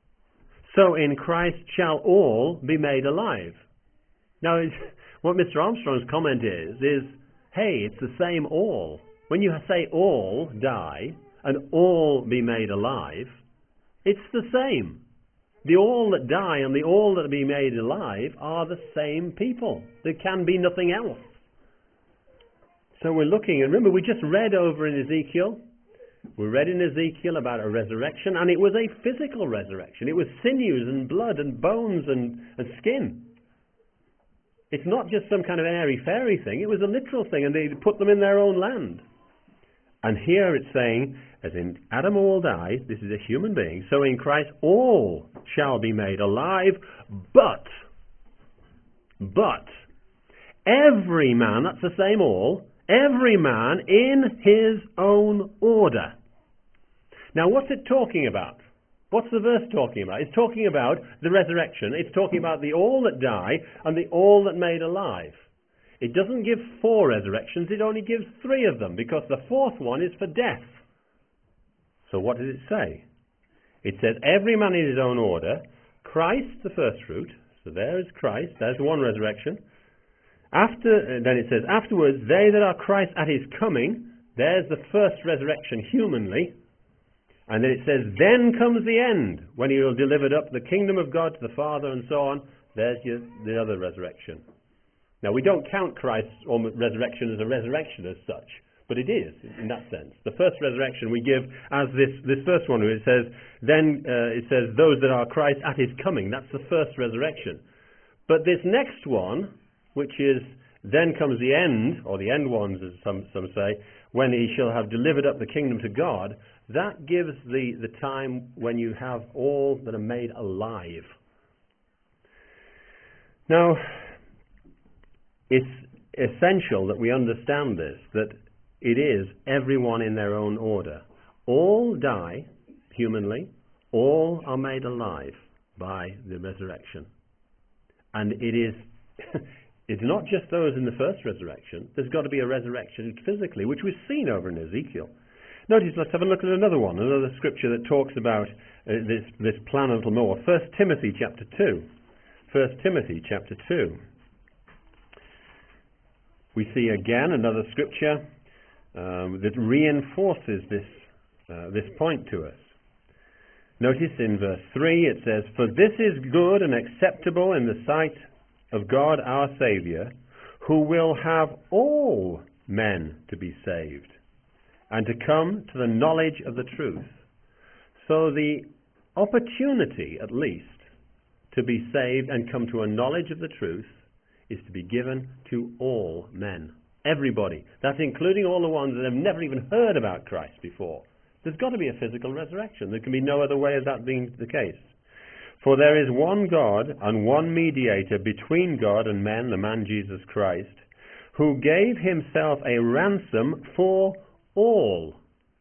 so in Christ shall all be made alive. Now, what Mr. Armstrong's comment is, hey, it's the same all. When you say all die and all be made alive, it's the same. The all that die and the all that be made alive are the same people. There can be nothing else. So we're looking, and remember we just read over in Ezekiel, we read in Ezekiel about a resurrection, and it was a physical resurrection. It was sinews and blood and bones and skin. It's not just some kind of airy-fairy thing. It was a literal thing, and they put them in their own land. And here it's saying, as in Adam all die, this is a human being, so in Christ all shall be made alive, but every man, that's the same all, every man in his own order. Now what's it talking about? What's the verse talking about? It's talking about the resurrection. It's talking about the all that die and the all that made alive. It doesn't give 4 resurrections, it only gives 3 of them, because the 4th one is for death. So what does it say? It says, every man in his own order, Christ the first fruit, so there is Christ, there's one resurrection. Then it says, afterwards, they that are Christ at his coming, there's the first resurrection humanly. And then it says, then comes the end, when he will deliver up the kingdom of God to the Father and so on. There's the other resurrection. Now, we don't count Christ's resurrection as a resurrection as such, but it is, in that sense. The first resurrection we give as this first one, where it says, those that are Christ at his coming. That's the first resurrection. But this next one, which is, then comes the end, or the end ones, as some say, when he shall have delivered up the kingdom to God, that gives the time when you have all that are made alive. Now, it's essential that we understand this, that it is everyone in their own order. All die humanly, all are made alive by the resurrection. And it is it's not just those in the first resurrection. There's got to be a resurrection physically, which we've seen over in Ezekiel. Notice, let's have a look at another scripture that talks about this plan a little more. 1 Timothy chapter 2. 1 Timothy chapter 2. We see again another scripture that reinforces this point to us. Notice in verse 3 it says, "For this is good and acceptable in the sight of God our Saviour, who will have all men to be saved, and to come to the knowledge of the truth." So the opportunity, at least, to be saved and come to a knowledge of the truth is to be given to all men. Everybody. That's including all the ones that have never even heard about Christ before. There's got to be a physical resurrection. There can be no other way of that being the case. "For there is one God and one mediator between God and men, the man Jesus Christ, who gave himself a ransom for all."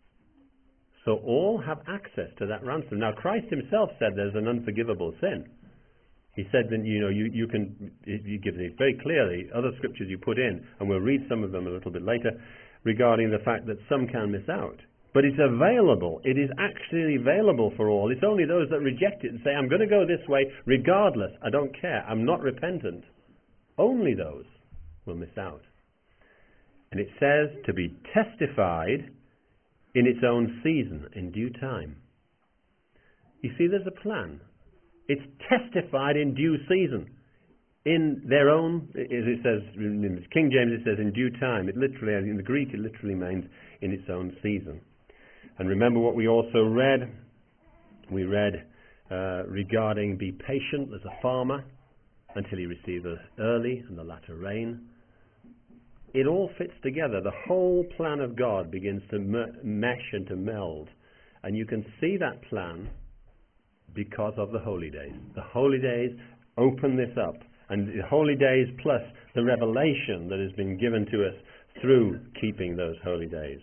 So all have access to that ransom. Now, Christ himself said there's an unforgivable sin. He said that, you can, he gives it very clearly, other scriptures you put in, and we'll read some of them a little bit later, regarding the fact that some can miss out. But it's available. It is actually available for all. It's only those that reject it and say, "I'm going to go this way regardless. I don't care. I'm not repentant." Only those will miss out. And it says to be testified in its own season, in due time. You see, there's a plan. It's testified in due season. In their own, as it says, in King James it says in due time. It literally, in the Greek, it literally means in its own season. And remember what we also read? We read regarding be patient as a farmer until he receives the early and the latter rain. It all fits together. The whole plan of God begins to mesh and to meld. And you can see that plan because of the holy days. The holy days open this up. And the holy days plus the revelation that has been given to us through keeping those holy days.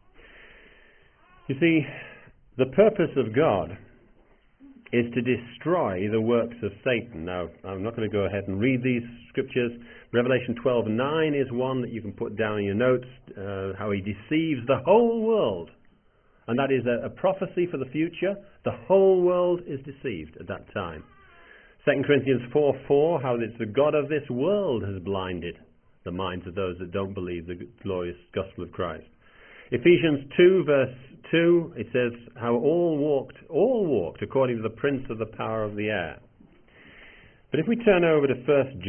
You see, the purpose of God is to destroy the works of Satan. Now, I'm not going to go ahead and read these scriptures. Revelation 12:9 is one that you can put down in your notes, how he deceives the whole world. And that is a prophecy for the future. The whole world is deceived at that time. 2 Corinthians 4:4, how it's the God of this world has blinded the minds of those that don't believe the glorious gospel of Christ. Ephesians 2 verse 2, it says how all walked according to the prince of the power of the air. But if we turn over to 1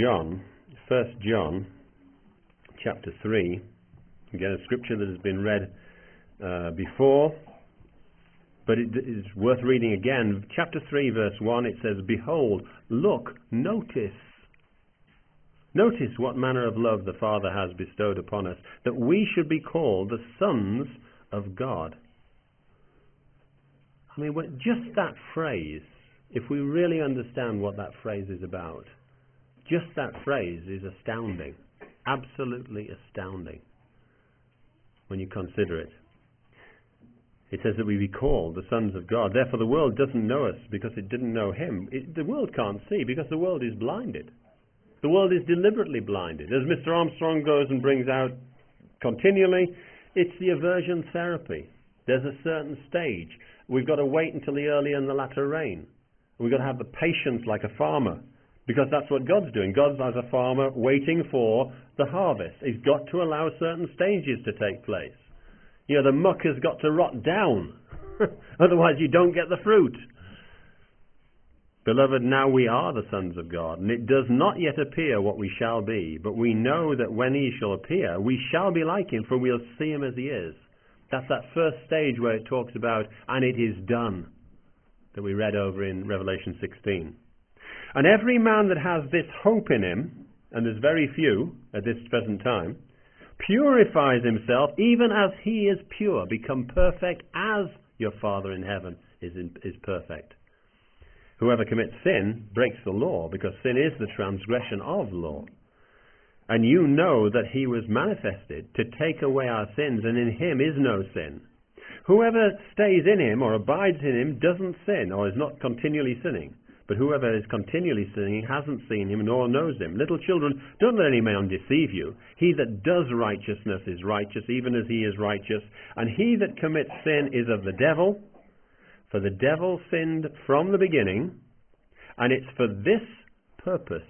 John chapter 3, again a scripture that has been read before, but it is worth reading again. Chapter 3 verse 1, it says, "Behold, look, notice what manner of love the Father has bestowed upon us, that we should be called the sons of God." I mean, just that phrase, if we really understand what that phrase is about, just that phrase is astounding. Absolutely astounding when you consider it. It says that we be called the sons of God. Therefore the world doesn't know us because it didn't know him. The world can't see because the world is blinded. The world is deliberately blinded. As Mr. Armstrong goes and brings out continually, it's the aversion therapy. There's a certain stage. We've got to wait until the early and the latter rain. We've got to have the patience like a farmer, because that's what God's doing. God's as a farmer waiting for the harvest. He's got to allow certain stages to take place. You know, the muck has got to rot down. Otherwise you don't get the fruit. Beloved, now we are the sons of God, and it does not yet appear what we shall be, but we know that when he shall appear, we shall be like him, for we'll see him as he is. That's that first stage where it talks about, and it is done, that we read over in Revelation 16. And every man that has this hope in him, and there's very few at this present time, purifies himself even as he is pure. Become perfect as your Father in heaven is perfect. Whoever commits sin breaks the law, because sin is the transgression of law. And you know that he was manifested to take away our sins, and in him is no sin. Whoever stays in him or abides in him doesn't sin, or is not continually sinning. But whoever is continually sinning hasn't seen him nor knows him. Little children, don't let any man deceive you. He that does righteousness is righteous, even as he is righteous. And he that commits sin is of the devil, for the devil sinned from the beginning. And it's for this purpose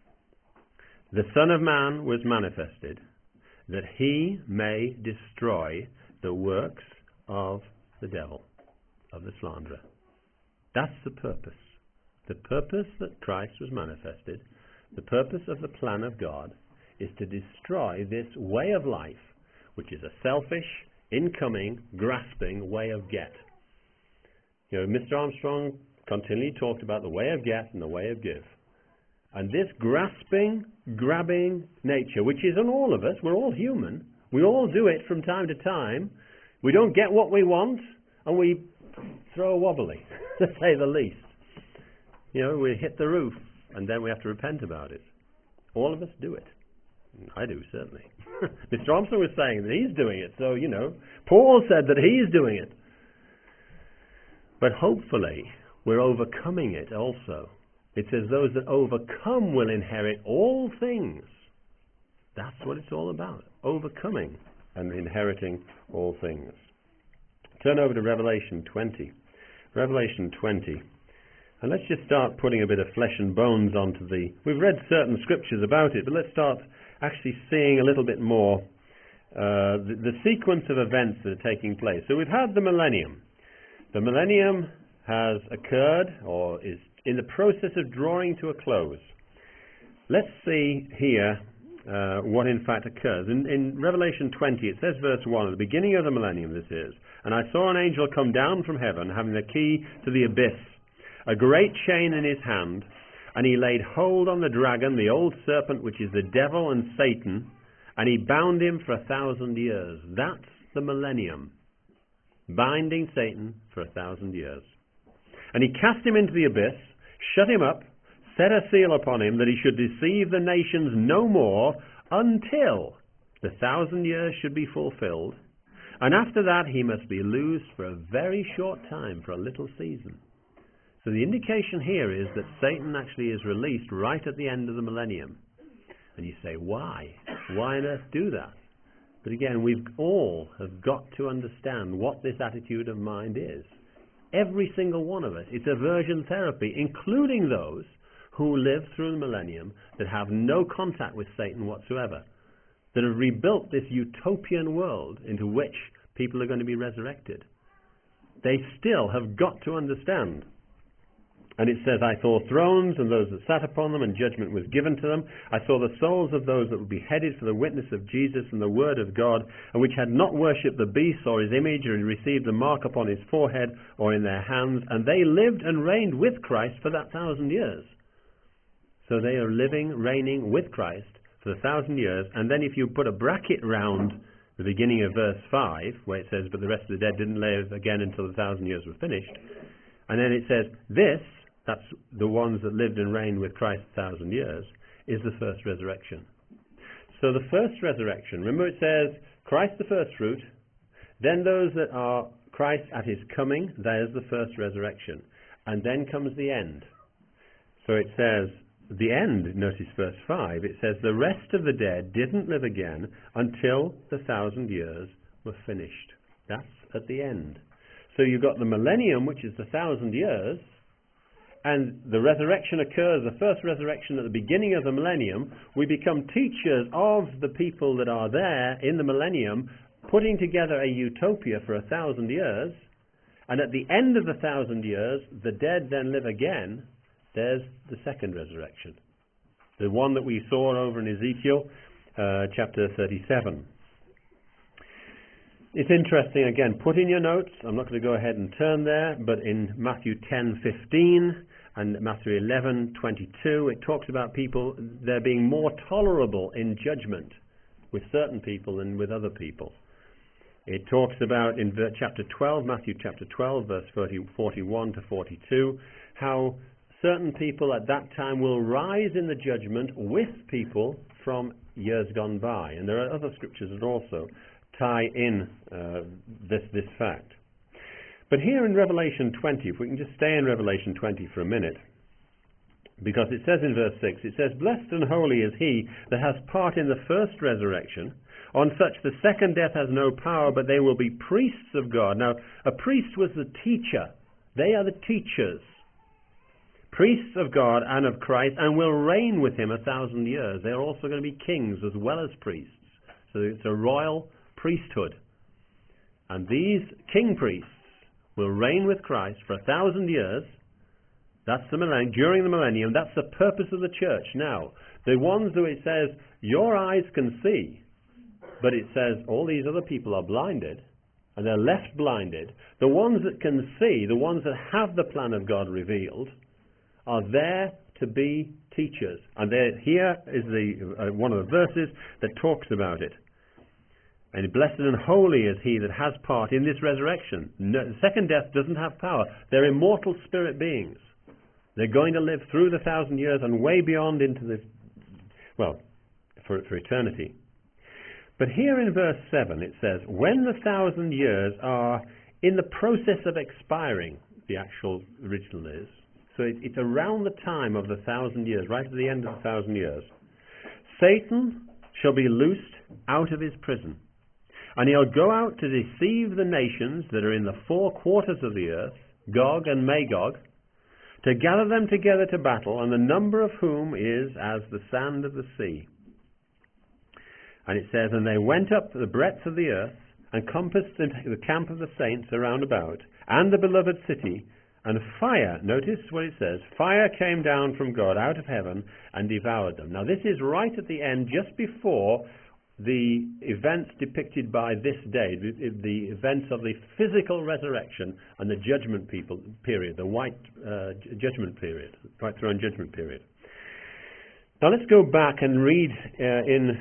the Son of Man was manifested, that he may destroy the works of the devil, of the slanderer. That's the purpose. The purpose that Christ was manifested, the purpose of the plan of God, is to destroy this way of life, which is a selfish, incoming, grasping way of get. You know, Mr. Armstrong continually talked about the way of get and the way of give. And this grasping, grabbing nature, which is in all of us, we're all human, we all do it from time to time. We don't get what we want, and we throw a wobbly, to say the least. You know, we hit the roof, and then we have to repent about it. All of us do it. I do, certainly. Mr. Armstrong was saying that he's doing it, so, you know, Paul said that he's doing it. But hopefully, we're overcoming it also. It says those that overcome will inherit all things. That's what it's all about, overcoming and inheriting all things. Turn over to Revelation 20. Revelation 20. And let's just start putting a bit of flesh and bones onto we've read certain scriptures about it, but let's start actually seeing a little bit more the sequence of events that are taking place. So we've had the millennium. The millennium has occurred, or is in the process of drawing to a close. Let's see here what in fact occurs. In Revelation 20, it says verse 1, at the beginning of the millennium this is, and I saw an angel come down from heaven, having the key to the abyss, a great chain in his hand, and he laid hold on the dragon, the old serpent, which is the devil and Satan, and he bound him for 1,000 years. That's the millennium. Binding Satan for 1,000 years. And he cast him into the abyss, shut him up, set a seal upon him, that he should deceive the nations no more, until the 1,000 years should be fulfilled. And after that he must be loosed for a very short time, for a little season. So the indication here is that Satan actually is released right at the end of the millennium. And you say, why? Why on earth do that? But again, we've all have got to understand what this attitude of mind is. Every single one of us. It's aversion therapy, including those who live through the millennium that have no contact with Satan whatsoever, that have rebuilt this utopian world into which people are going to be resurrected. They still have got to understand. And it says, I saw thrones and those that sat upon them, and judgment was given to them. I saw the souls of those that were beheaded for the witness of Jesus and the word of God, and which had not worshipped the beast or his image, or received the mark upon his forehead or in their hands. And they lived and reigned with Christ for that 1,000 years. So they are living, reigning with Christ for the 1,000 years. And then if you put a bracket round the beginning of verse 5, where it says, but the rest of the dead didn't live again until the 1,000 years were finished. And then it says, this, that's the ones that lived and reigned with Christ 1,000 years, is the first resurrection. So the first resurrection, remember it says, Christ the first fruit, then those that are Christ at his coming, there's the first resurrection. And then comes the end. So it says, the end, notice verse 5, it says, the rest of the dead didn't live again until the 1,000 years were finished. That's at the end. So you've got the millennium, which is the 1,000 years, and the resurrection occurs, the first resurrection at the beginning of the millennium. We become teachers of the people that are there in the millennium, putting together a utopia for 1,000 years. And at the end of the 1,000 years, the dead then live again, There's the second resurrection. The one that we saw over in Ezekiel chapter 37. It's interesting, again, put in your notes, I'm not going to go ahead and turn there, but in Matthew 10:15 and Matthew 11:22, it talks about people, there being more tolerable in judgment with certain people than with other people. It talks about in chapter 12, Matthew chapter 12, verse 41 to 42, how certain people at that time will rise in the judgment with people from years gone by. And there are other scriptures that also tie in this fact. But here in Revelation 20, if we can just stay in Revelation 20 for a minute, because it says in verse 6, it says, "Blessed and holy is he that has part in the first resurrection. On such the second death has no power, but they will be priests of God." Now, a priest was the teacher. They are the teachers. Priests of God and of Christ, and will reign with him 1,000 years. They're also going to be kings as well as priests. So it's a royal priesthood. And these king priests will reign with Christ for 1,000 years. That's the millennium, during the millennium. That's the purpose of the church. Now, the ones who it says, your eyes can see, but it says all these other people are blinded, and they're left blinded. The ones that can see, the ones that have the plan of God revealed, are there to be teachers. And here is one of the verses that talks about it. And blessed and holy is he that has part in this resurrection. No, the second death doesn't have power. They're immortal spirit beings. They're going to live through the 1,000 years and way beyond into this, well, for eternity. But here in verse 7 it says, when the 1,000 years are in the process of expiring, the actual original is, so it's around the time of the 1,000 years, right at the end of the 1,000 years, Satan shall be loosed out of his prison, and he'll go out to deceive the nations that are in the four quarters of the earth, Gog and Magog, to gather them together to battle, and the number of whom is as the sand of the sea. And it says, and they went up the breadth of the earth, and compassed the camp of the saints around about, and the beloved city, and fire, notice what it says, fire came down from God out of heaven and devoured them. Now this is right at the end, just before the events depicted by this day, the events of the physical resurrection and the judgment period, the white judgment period, right throne judgment period. Now let's go back and read in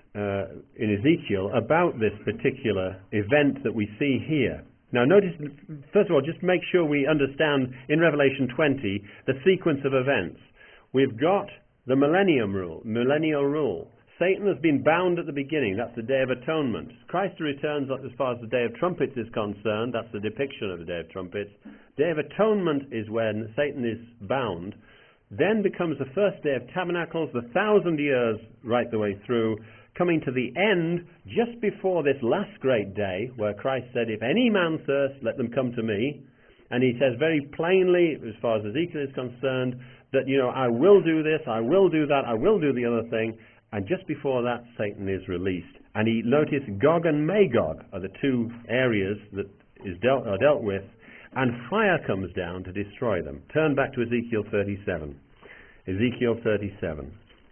Ezekiel about this particular event that we see here. Now notice, first of all, just make sure we understand in Revelation 20 the sequence of events. We've got the millennial rule. Satan has been bound at the beginning. That's the Day of Atonement. Christ returns as far as the Day of Trumpets is concerned. That's the depiction of the Day of Trumpets. Day of Atonement is when Satan is bound. Then becomes the first Day of Tabernacles, the 1,000 years right the way through, coming to the end just before this last great day where Christ said, if any man thirst, let them come to me. And he says very plainly, as far as Ezekiel is concerned, that, I will do this, I will do that, I will do the other thing. And just before that, Satan is released. And notice Gog and Magog are the two areas that are dealt with, and fire comes down to destroy them. Turn back to Ezekiel 37. Ezekiel 37.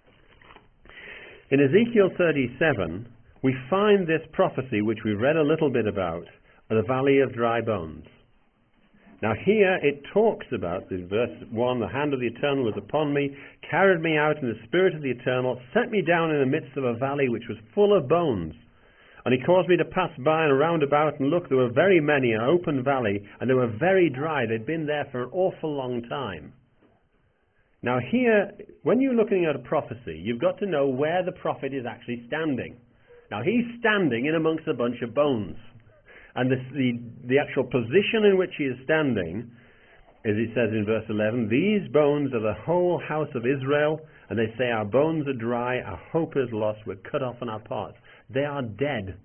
In Ezekiel 37, we find this prophecy, which we read a little bit about, the valley of dry bones. Now here it talks about, in verse 1, the hand of the Eternal was upon me, carried me out in the spirit of the Eternal, set me down in the midst of a valley which was full of bones. And he caused me to pass by and round about, and look, there were very many, an open valley, and they were very dry. They'd been there for an awful long time. Now here, when you're looking at a prophecy, you've got to know where the prophet is actually standing. Now he's standing in amongst a bunch of bones. And the actual position in which he is standing, as he says in verse 11, these bones are the whole house of Israel, and they say, our bones are dry, our hope is lost, we're cut off in our parts. They are dead.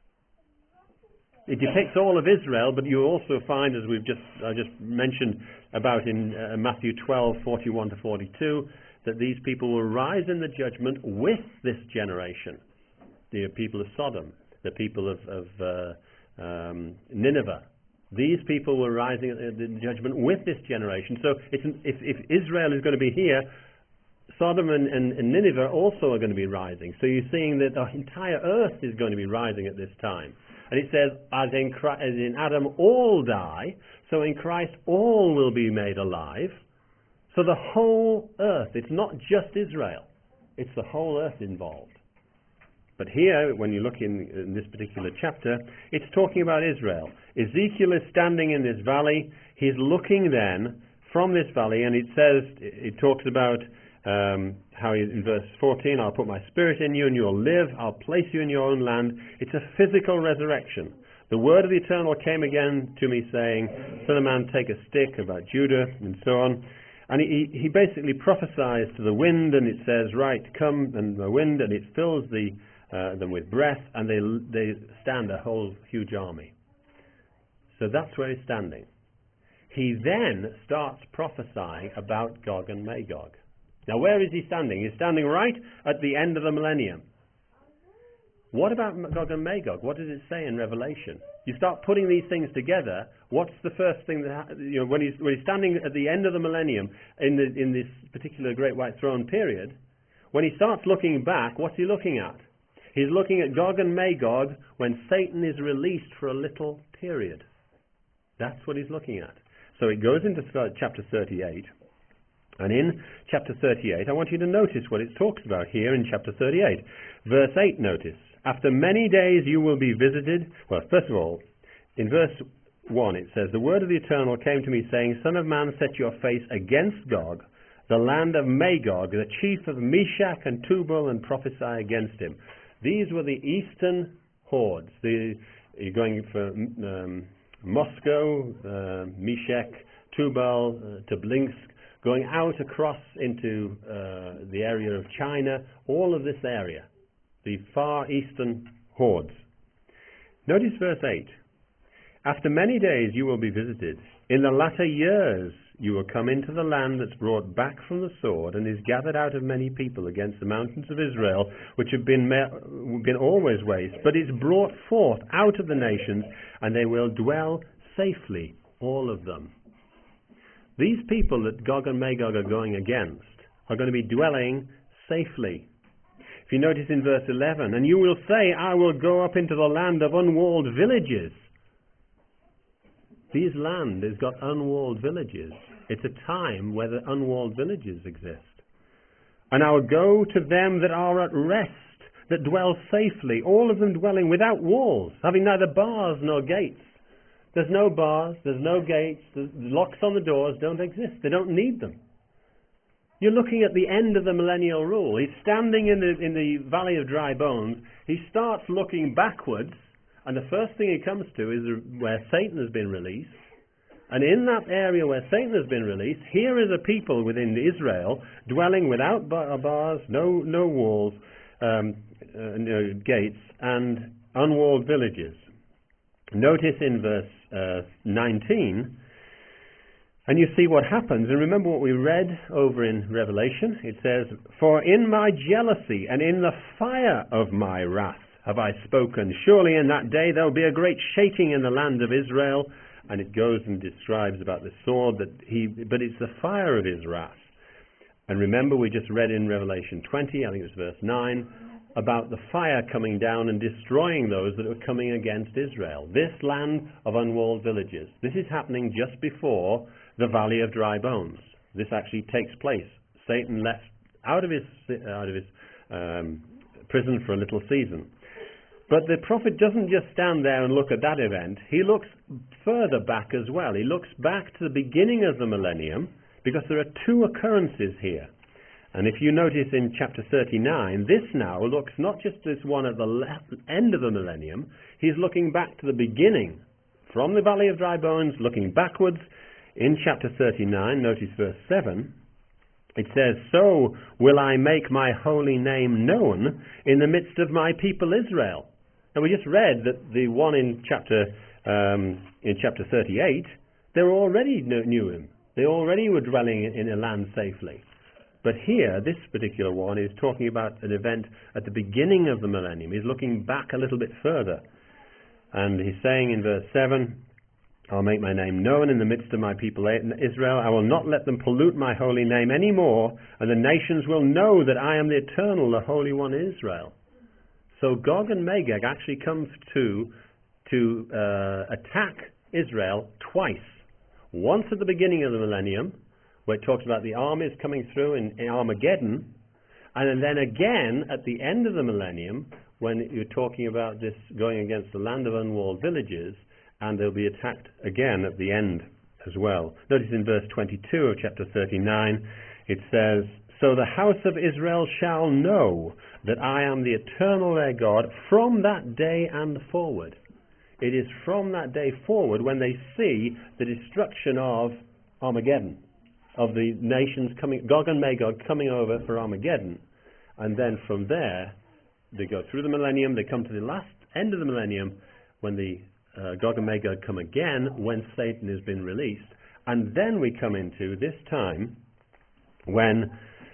It depicts all of Israel, but you also find, as I just mentioned about in Matthew 12, 41 to 42, that these people will rise in the judgment with this generation. The people of Sodom, the people of Nineveh, These people were rising at the judgment with this generation. So if Israel is going to be here, Sodom and Nineveh also are going to be rising. So you're seeing that the entire earth is going to be rising at this time. And it says, as in Adam all die, so in Christ all will be made alive. So the whole earth, it's not just Israel, it's the whole earth involved. But here, when you look in this particular chapter, it's talking about Israel. Ezekiel is standing in this valley. He's looking then from this valley, and it talks about how in verse 14, I'll put my spirit in you and you'll live. I'll place you in your own land. It's a physical resurrection. The word of the Eternal came again to me saying, Son of man, take a stick, about Judah, and so on. And he basically prophesies to the wind, and it says, right, come, and the wind, and it fills them with breath, and they stand a whole huge army. So that's where he's standing. He then starts prophesying about Gog and Magog. Now, where is he standing? He's standing right at the end of the millennium. What about Gog and Magog? What does it say in Revelation? You start putting these things together. What's the first thing that when he's standing at the end of the millennium in this particular Great White Throne period? When he starts looking back, what's he looking at? He's looking at Gog and Magog when Satan is released for a little period. That's what he's looking at. So it goes into chapter 38. And in chapter 38, I want you to notice what it talks about here in chapter 38. Verse 8, notice. After many days you will be visited. Well, first of all, in verse 1 it says, the word of the Eternal came to me saying, Son of man, set your face against Gog, the land of Magog, the chief of Meshach and Tubal, and prophesy against him. These were the eastern hordes. You're going for Moscow, Meshach, Tubal, Toblinsk, going out across into the area of China, all of this area, the far eastern hordes. Notice verse 8. After many days you will be visited. In the latter years you will come into the land that's brought back from the sword and is gathered out of many people against the mountains of Israel, which have been always waste, but is brought forth out of the nations, and they will dwell safely, all of them. These people that Gog and Magog are going against are going to be dwelling safely. If you notice in verse 11, and you will say, I will go up into the land of unwalled villages. This land has got unwalled villages. It's a time where the unwalled villages exist. And I will go to them that are at rest, that dwell safely, all of them dwelling without walls, having neither bars nor gates. There's no bars, there's no gates, the locks on the doors don't exist. They don't need them. You're looking at the end of the millennial rule. He's standing in the valley of dry bones. He starts looking backwards, and the first thing he comes to is where Satan has been released. And in that area where Satan has been released, here is a people within Israel dwelling without bars, no walls, no gates, and unwalled villages. Notice in verse 19, and you see what happens. And remember what we read over in Revelation. It says, For in my jealousy and in the fire of my wrath have I spoken. Surely in that day there will be a great shaking in the land of Israel. And it goes and describes about the sword, but it's the fire of his wrath. And remember, we just read in Revelation 20, I think it was verse 9, about the fire coming down and destroying those that are coming against Israel. This land of unwalled villages. This is happening just before the Valley of Dry Bones. This actually takes place. Satan left out of his prison for a little season. But the prophet doesn't just stand there and look at that event. He looks further back as well. He looks back to the beginning of the millennium, because there are two occurrences here. And if you notice in chapter 39, this now looks not just this one at the end of the millennium. He's looking back to the beginning, from the Valley of Dry Bones, looking backwards. In chapter 39, notice verse 7, it says, So will I make my holy name known in the midst of my people Israel. And we just read that the one in chapter 38, they already knew him. They already were dwelling in a land safely. But here, this particular one is talking about an event at the beginning of the millennium. He's looking back a little bit further. And he's saying in verse 7, I'll make my name known in the midst of my people Israel. I will not let them pollute my holy name anymore, and the nations will know that I am the eternal, the Holy One Israel. So Gog and Magog actually comes to attack Israel twice. Once at the beginning of the millennium, where it talks about the armies coming through in Armageddon, and then again at the end of the millennium, when you're talking about this going against the land of unwalled villages, and they'll be attacked again at the end as well. Notice in verse 22 of chapter 39, it says, "So the house of Israel shall know that I am the eternal their God from that day and forward." It is from that day forward when they see the destruction of Armageddon, of the nations coming, Gog and Magog coming over for Armageddon. And then from there, they go through the millennium, they come to the last end of the millennium, when the Gog and Magog come again, when Satan has been released. And then we come into this time when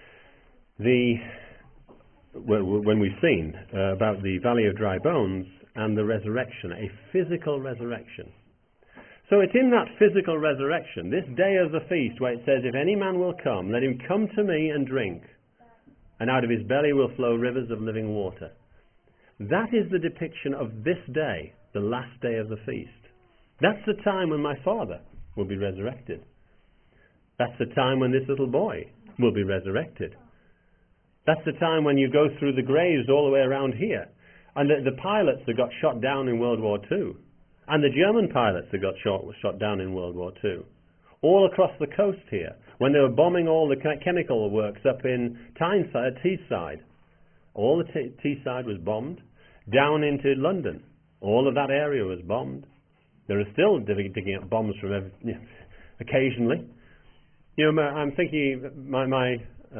we've seen about the Valley of Dry Bones and the resurrection, a physical resurrection. So it's in that physical resurrection, this day of the feast, where it says, "If any man will come, let him come to me and drink, and out of his belly will flow rivers of living water." That is the depiction of this day, the last day of the feast. That's the time when my Father will be resurrected. That's the time when this little boy will be resurrected. That's the time when you go through the graves all the way around here. And the pilots that got shot down in World War II, and the German pilots that got shot down in World War II, all across the coast here, when they were bombing all the chemical works up in Teesside. All the Teesside was bombed. Down into London, all of that area was bombed. There are still digging up bombs from occasionally. You know, I'm thinking my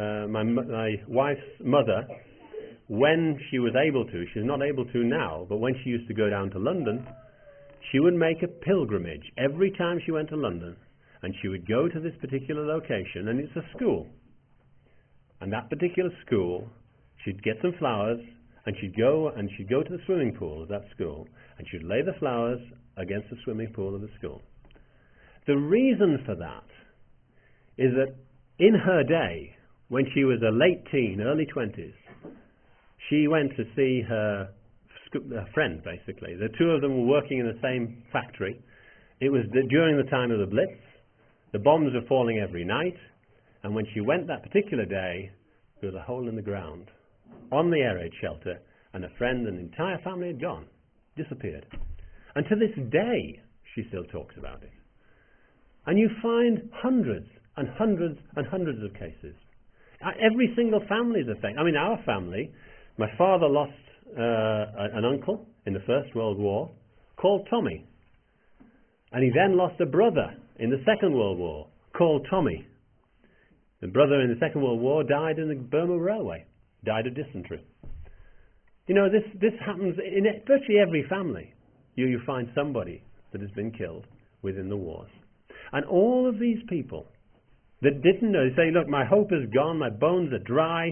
wife's mother, when she was able to, she's not able to now, but when she used to go down to London, she would make a pilgrimage every time she went to London, and she would go to this particular location, and it's a school. And that particular school, she'd get some flowers, and she'd go to the swimming pool of that school, and she'd lay the flowers against the swimming pool of the school. The reason for that is that in her day, when she was a late teen, early 20s, she went to see her friend, basically. The two of them were working in the same factory. It was during the time of the Blitz. The bombs were falling every night, and when she went that particular day, there was a hole in the ground on the air raid shelter, and a friend and the entire family had gone, disappeared. And to this day, she still talks about it. And you find hundreds and hundreds and hundreds of cases. Every single family is affected. I mean, our family, my father lost an uncle in the First World War called Tommy. And he then lost a brother in the Second World War called Tommy. The brother in the Second World War died in the Burma Railway, died of dysentery. You know, this happens in virtually every family. You find somebody that has been killed within the wars. And all of these people that didn't know, they say, look, my hope is gone, my bones are dry.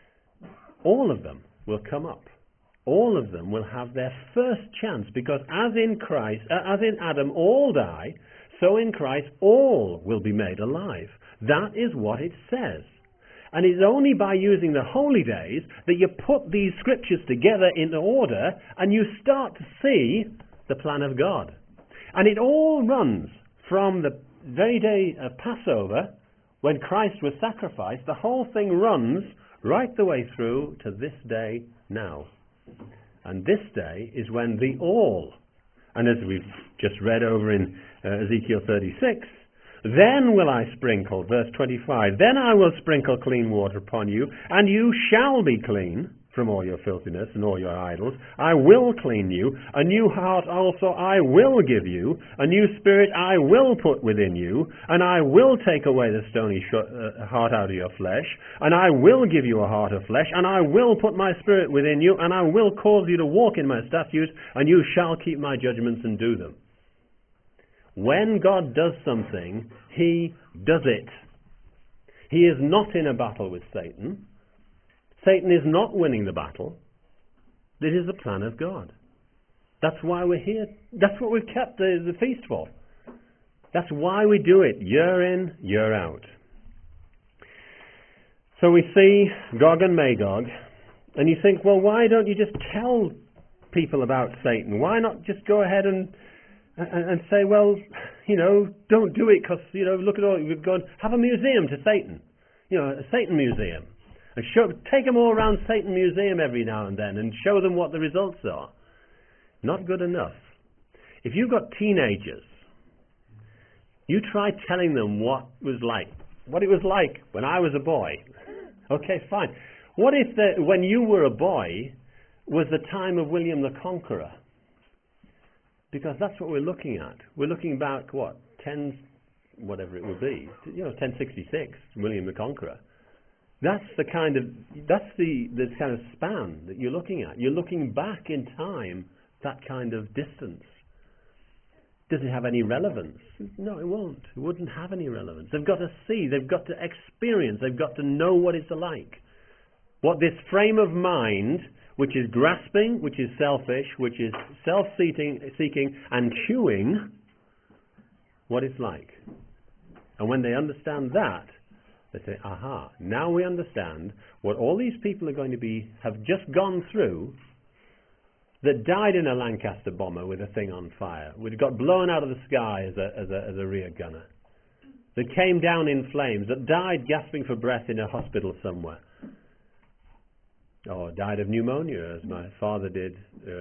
All of them will come up. All of them will have their first chance, because as in Christ, as in Adam all die, so in Christ all will be made alive. That is what it says. And it's only by using the holy days that you put these scriptures together in order and you start to see the plan of God. And it all runs from the very day of Passover, when Christ was sacrificed. The whole thing runs right the way through to this day now. And this day is when the all, and as we've just read over in Ezekiel 36, then will I sprinkle, verse 25, then I will sprinkle clean water upon you, and you shall be clean from all your filthiness and all your idols. I will clean you. A new heart also I will give you. A new spirit I will put within you. And I will take away the stony heart out of your flesh. And I will give you a heart of flesh. And I will put my spirit within you. And I will cause you to walk in my statutes. And you shall keep my judgments and do them. When God does something, He does it. He is not in a battle with Satan. Satan is not winning the battle. This is the plan of God. That's why we're here. That's what we've kept the feast for. That's why we do it, year in, year out. So we see Gog and Magog, and you think, well, why don't you just tell people about Satan? Why not just go ahead and say, well, don't do it because, look at all, we've gone, have a museum to Satan, a Satan museum. And take them all around Satan Museum every now and then and show them what the results are. Not good enough. If you've got teenagers, you try telling them what it was like when I was a boy. Okay, fine. What if when you were a boy was the time of William the Conqueror? Because that's what we're looking at. We're looking back, whatever it would be, 1066, William the Conqueror. That's the kind of span that you're looking at. You're looking back in time, that kind of distance. Does it have any relevance? No, it won't. It wouldn't have any relevance. They've got to see, they've got to experience, they've got to know what it's like. What this frame of mind, which is grasping, which is selfish, which is self-seeking and chewing, what it's like. And when they understand that, they say, aha, now we understand what all these people are going to have just gone through, that died in a Lancaster bomber with a thing on fire, that got blown out of the sky as a rear gunner, that came down in flames, that died gasping for breath in a hospital somewhere, or died of pneumonia, as my father did,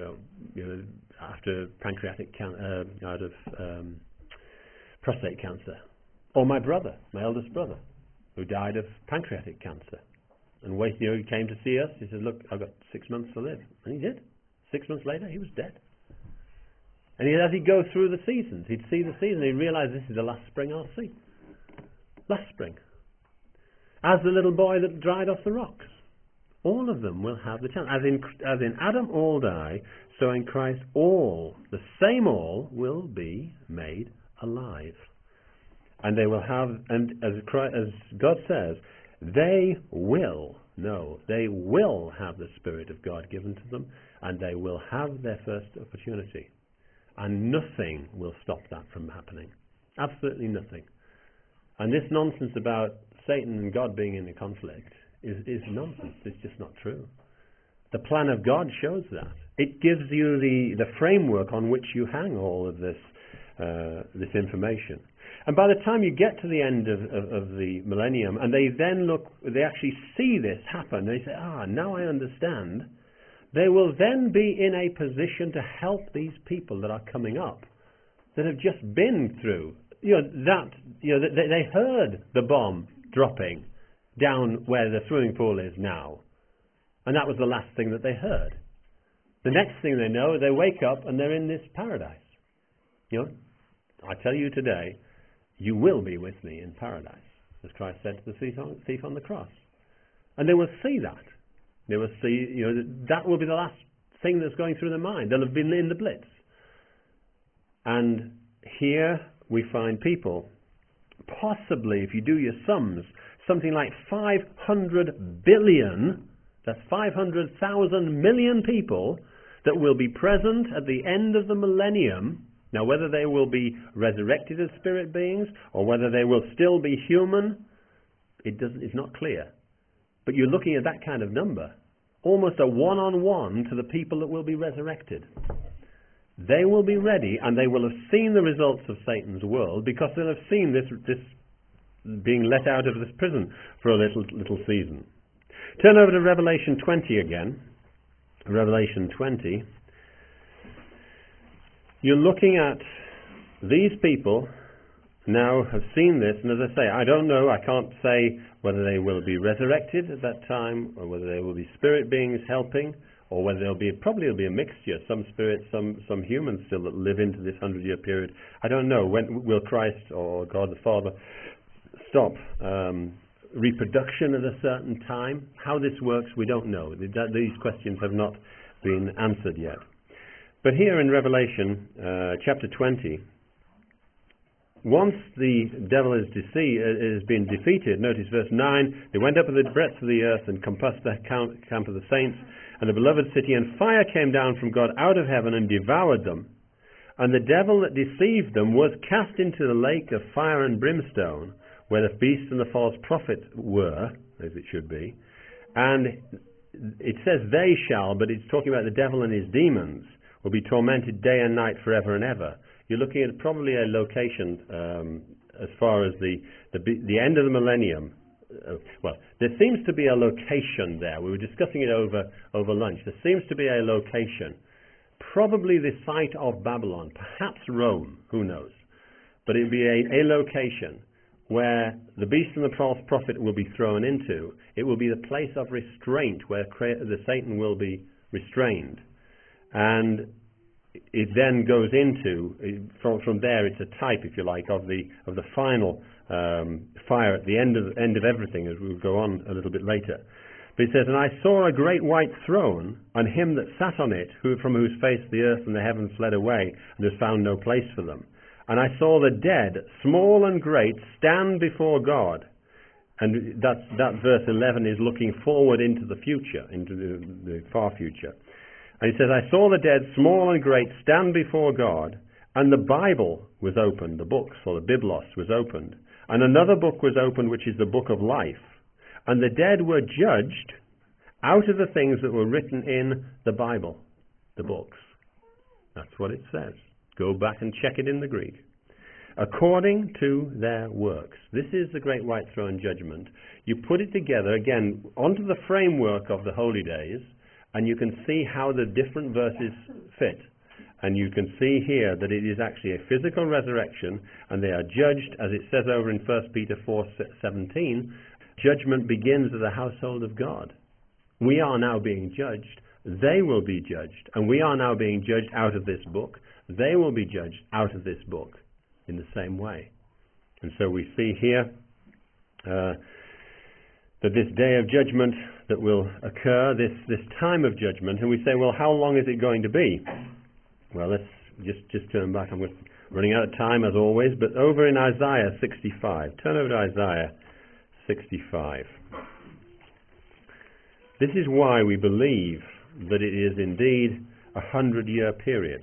after out of prostate cancer, or my brother, my eldest brother, who died of pancreatic cancer. And he came to see us. He said, look, I've got 6 months to live. And he did. 6 months later, he was dead. And as he'd go through the seasons, he'd see the season, he'd realize this is the last spring I'll see. Last spring. As the little boy that dried off the rocks. All of them will have the chance. As in Adam all die, so in Christ all, the same all, will be made alive. And they will have, and as God says, they will have the Spirit of God given to them, and they will have their first opportunity. And nothing will stop that from happening. Absolutely nothing. And this nonsense about Satan and God being in a conflict is nonsense. It's just not true. The plan of God shows that. It gives you the framework on which you hang all of this information. And by the time you get to the end of the millennium, and they actually see this happen, they say, now I understand. They will then be in a position to help these people that are coming up, that have just been through, they heard the bomb dropping down where the swimming pool is now. And that was the last thing that they heard. The next thing they know, they wake up and they're in this paradise. I tell you today, you will be with me in paradise, as Christ said to the thief on the cross. And they will see that. They will see, that will be the last thing that's going through their mind. They'll have been in the blitz. And here we find people, possibly, if you do your sums, something like 500 billion, that's 500,000 million people that will be present at the end of the millennium. Now, whether they will be resurrected as spirit beings or whether they will still be human, it's not clear. But you're looking at that kind of number, almost a one-on-one to the people that will be resurrected. They will be ready, and they will have seen the results of Satan's world, because they'll have seen this being let out of this prison for a little season. Turn over to Revelation 20 again. Revelation 20. You're looking at these people now have seen this, and as I say, I don't know, I can't say whether they will be resurrected at that time, or whether they will be spirit beings helping, or whether probably it'll be a mixture, some spirits, some humans still that live into this 100-year period. I don't know. When will Christ or God the Father stop reproduction at a certain time? How this works, we don't know. These questions have not been answered yet. But here in Revelation chapter 20, once the devil has been defeated, notice verse 9, they went up in the breadth of the earth and compassed the camp of the saints and the beloved city, and fire came down from God out of heaven and devoured them. And the devil that deceived them was cast into the lake of fire and brimstone, where the beast and the false prophet were, as it should be. And it says they shall, but it's talking about the devil and his demons, will be tormented day and night forever and ever. You're looking at probably a location as far as the end of the millennium. Well, there seems to be a location there. We were discussing it over lunch. There seems to be a location. Probably the site of Babylon, perhaps Rome, who knows. But it would be a location where the beast and the false prophet will be thrown into. It will be the place of restraint where the Satan will be restrained. And it then goes into, from there it's a type, if you like, of the final fire at the end of everything, as we'll go on a little bit later. But it says, and I saw a great white throne, and him that sat on it, from whose face the earth and the heavens fled away, and has found no place for them. And I saw the dead, small and great, stand before God. And that verse 11 is looking forward into the future, into the far future. And it says, I saw the dead, small and great, stand before God, and the Bible was opened, the books, or the Biblos was opened. And another book was opened, which is the book of life. And the dead were judged out of the things that were written in the Bible, the books. That's what it says. Go back and check it in the Greek. According to their works. This is the great white throne judgment. You put it together, again, onto the framework of the holy days, and you can see how the different verses fit. And you can see here that it is actually a physical resurrection, and they are judged, as it says over in 1 Peter 4:17, judgment begins at the household of God. We are now being judged. They will be judged. And we are now being judged out of this book. They will be judged out of this book in the same way. And so we see here that this day of judgment that will occur, this time of judgment, and we say, well, how long is it going to be? Well, let's just turn back. I'm running out of time as always, but over in Isaiah 65. Turn over to Isaiah 65. This is why we believe that it is indeed a 100-year period.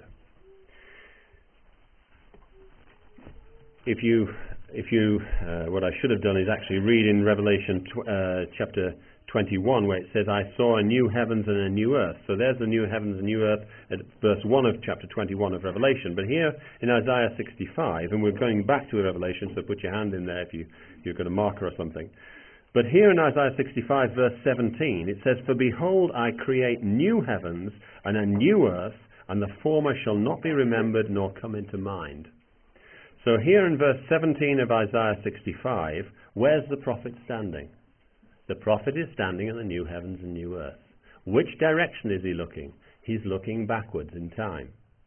If you what I should have done is actually read in Revelation chapter 21, where it says, I saw a new heavens and a new earth. So there's the new heavens and new earth at verse 1 of chapter 21 of Revelation. But here in Isaiah 65, and we're going back to Revelation, so put your hand in there if you've got a marker or something. But here in Isaiah 65 verse 17, it says, For behold, I create new heavens and a new earth, and the former shall not be remembered nor come into mind. So here in verse 17 of Isaiah 65, where's the prophet standing? The prophet is standing in the new heavens and new earth. Which direction is he looking? He's looking backwards in time.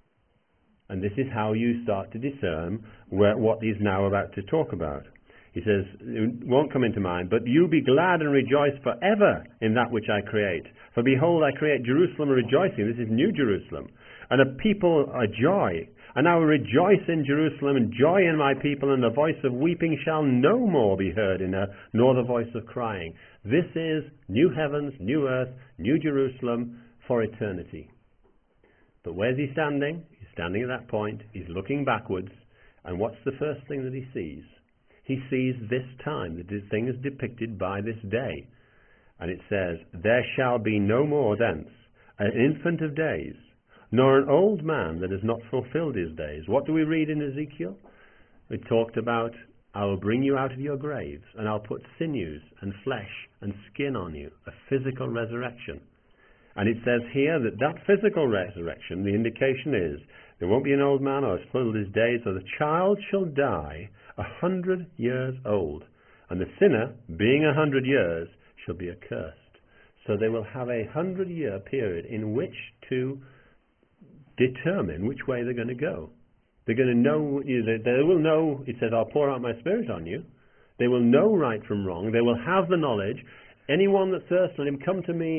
And this is how you start to discern what he's now about to talk about. He says, it won't come into mind, but you be glad and rejoice forever in that which I create. For behold, I create Jerusalem rejoicing. This is New Jerusalem. And a people a joy. And I will rejoice in Jerusalem and joy in my people, and the voice of weeping shall no more be heard in her, nor the voice of crying. This is new heavens, new earth, new Jerusalem for eternity. But where's he standing? He's standing at that point. He's looking backwards. And what's the first thing that he sees? He sees this time. The thing is depicted by this day. And it says, There shall be no more thence an infant of days, nor an old man that has not fulfilled his days. What do we read in Ezekiel? We talked about, I will bring you out of your graves, and I'll put sinews and flesh and skin on you, a physical resurrection. And it says here that physical resurrection, the indication is, there won't be an old man or has fulfilled his days, so the child shall die 100 years old, and the sinner, being 100 years, shall be accursed. So they will have a 100-year period in which to determine which way they're going to go. They're going to know, they will know, it says, I'll pour out my spirit on you. They will know right from wrong. They will have the knowledge. Anyone that thirsts, let him come to me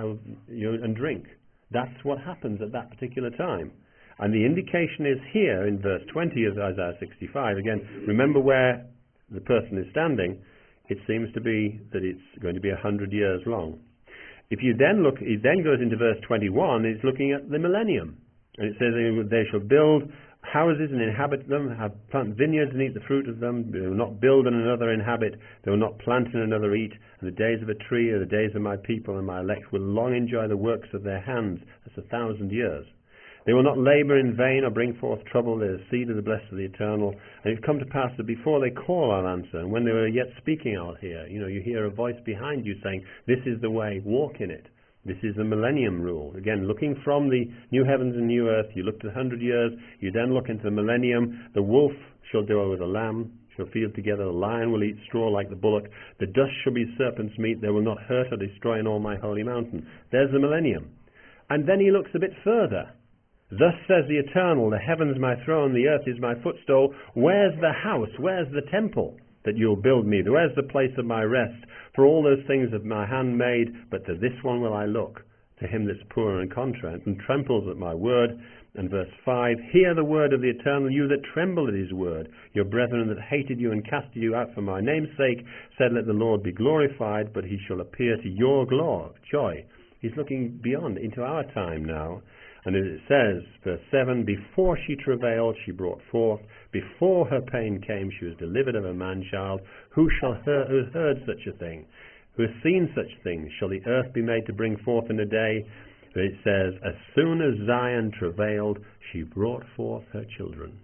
and drink. That's what happens at that particular time. And the indication is here in verse 20 of Isaiah 65. Again, remember where the person is standing. It seems to be that it's going to be 100 years long. If you then look, it then goes into verse 21, it's looking at the millennium. And it says, they shall build houses and inhabit them, plant vineyards and eat the fruit of them. They will not build and another inhabit. They will not plant and another eat. And the days of a tree are the days of my people, and my elect will long enjoy the works of their hands. That's 1,000 years. They will not labor in vain or bring forth trouble. They are the seed of the blessed of the eternal. And it come to pass that before they call, I'll answer. And when they were yet speaking, I'll hear. You hear a voice behind you saying, this is the way, walk in it. This is the millennium rule. Again, looking from the new heavens and new earth, you look to 100 years, you then look into the millennium. The wolf shall dwell with the lamb, shall feed together. The lion will eat straw like the bullock. The dust shall be serpent's meat. They will not hurt or destroy in all my holy mountain. There's the millennium. And then he looks a bit further. Thus says the Eternal, the heavens my throne, the earth is my footstool. Where's the house? Where's the temple that you'll build me? Where's the place of my rest? For all those things have my hand made, but to this one will I look, to him that's poor and contrite, and trembles at my word. And verse 5, hear the word of the Eternal, you that tremble at his word. Your brethren that hated you and casted you out for my name's sake, said, let the Lord be glorified, but he shall appear to your joy. He's looking beyond, into our time now. And as it says, verse 7, before she travailed, she brought forth. Before her pain came, she was delivered of a man-child. Who has heard such a thing? Who has seen such things? Shall the earth be made to bring forth in a day? But it says, as soon as Zion travailed, she brought forth her children.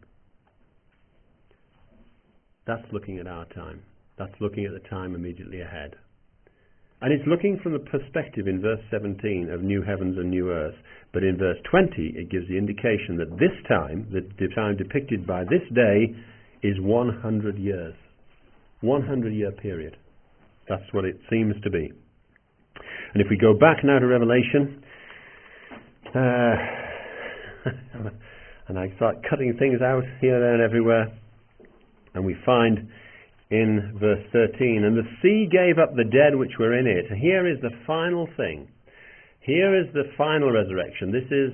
That's looking at our time. That's looking at the time immediately ahead. And it's looking from the perspective in verse 17 of new heavens and new earth. But in verse 20, it gives the indication that this time, the time depicted by this day, is 100 years. 100-year period. That's what it seems to be. And if we go back now to Revelation, and I start cutting things out here, there, and everywhere, and we find in verse 13, and the sea gave up the dead which were in it. Here is the final thing. Here is the final resurrection. This is,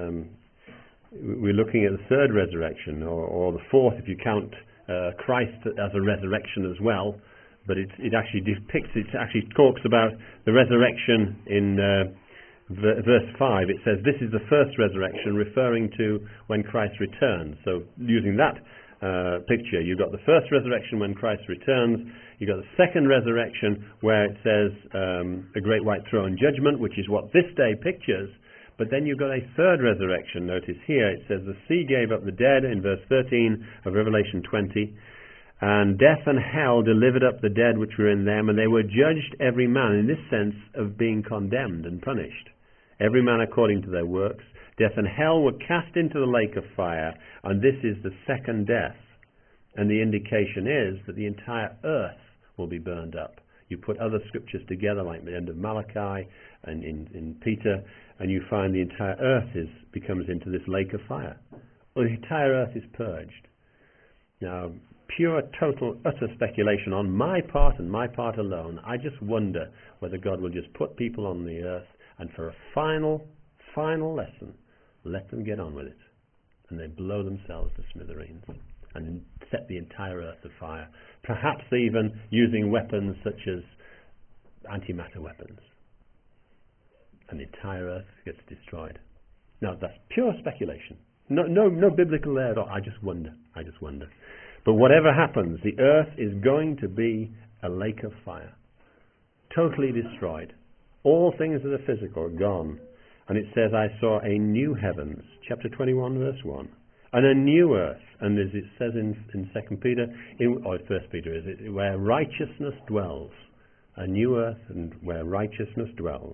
we're looking at the third resurrection, or the fourth if you count Christ as a resurrection as well. But it actually depicts, it actually talks about the resurrection in verse 5. It says, this is the first resurrection, referring to when Christ returns. So using that picture, you've got the first resurrection when Christ returns, you've got the second resurrection where it says a great white throne judgment, which is what this day pictures, but then you've got a third resurrection. Notice here it says the sea gave up the dead in verse 13 of Revelation 20, and death and hell delivered up the dead which were in them, and they were judged every man, in this sense of being condemned and punished, every man according to their works. Death and hell were cast into the lake of fire, and this is the second death. And the indication is that the entire earth will be burned up. You put other scriptures together, like the end of Malachi and in Peter, and you find the entire earth becomes into this lake of fire. Well, the entire earth is purged. Now, pure, total, utter speculation on my part and my part alone. I just wonder whether God will just put people on the earth and for a final lesson, let them get on with it. And they blow themselves to smithereens and set the entire earth afire. Perhaps even using weapons such as antimatter weapons. And the entire earth gets destroyed. Now that's pure speculation. No biblical there at all. I just wonder. But whatever happens, the earth is going to be a lake of fire. Totally destroyed. All things that are physical are gone. And it says, I saw a new heavens, chapter 21, verse 1, and a new earth. And as it says in 2 Peter, or 1 Peter, is it, where righteousness dwells. A new earth and where righteousness dwells.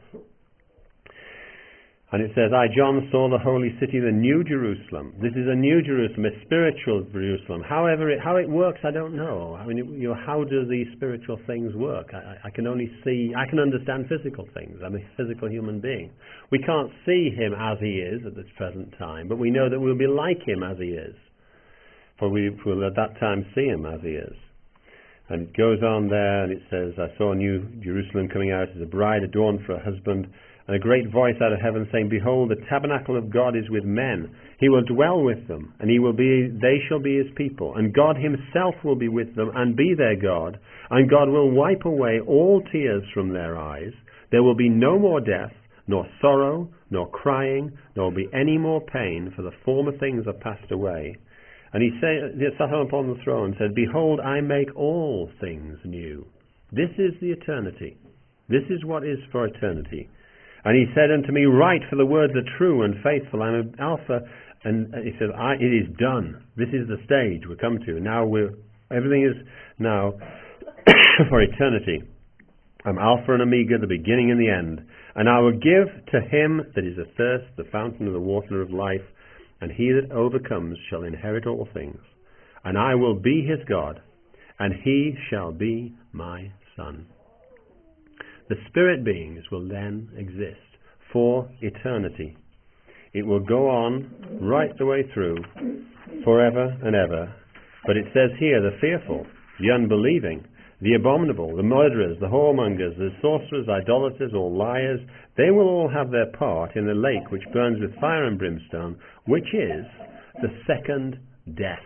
And it says, I, John, saw the holy city, the new Jerusalem. This is a new Jerusalem, a spiritual Jerusalem. However, how it works, I don't know. I mean, how do these spiritual things work? I can only see, I can understand physical things. I'm a physical human being. We can't see him as he is at this present time, but we know that we'll be like him as he is. For we will at that time see him as he is. And it goes on there, and it says, I saw a new Jerusalem coming out as a bride adorned for a husband. And a great voice out of heaven saying, behold, the tabernacle of God is with men. He will dwell with them, and they shall be his people. And God himself will be with them and be their God. And God will wipe away all tears from their eyes. There will be no more death, nor sorrow, nor crying, nor be any more pain, for the former things are passed away. And he sat upon the throne and said, Behold, I make all things new. This is the eternity. This is what is for eternity. And he said unto me, Write, for the words are true and faithful. I am Alpha. And he said, it is done. This is the stage we're come to. Now everything is now for eternity. I'm Alpha and Omega, the beginning and the end. And I will give to him that is athirst the fountain of the water of life, and he that overcomes shall inherit all things. And I will be his God, and he shall be my son. The spirit beings will then exist for eternity. It will go on right the way through, forever and ever. But it says here, the fearful, the unbelieving, the abominable, the murderers, the whoremongers, the sorcerers, idolaters, all liars, they will all have their part in the lake which burns with fire and brimstone, which is the second death.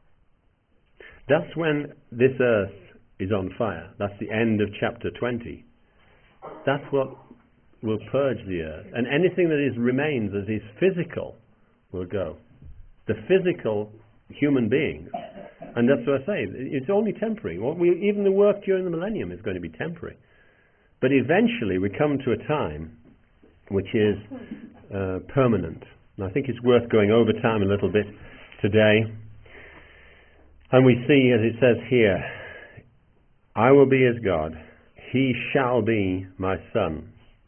That's when this earth is on fire. That's the end of chapter 20. That's what will purge the earth. And anything that remains as is physical will go. The physical human beings. And that's what I say. It's only temporary. Even the work during the millennium is going to be temporary. But eventually we come to a time which is permanent. And I think it's worth going over time a little bit today. And we see, as it says here, I will be his God. He shall be my son.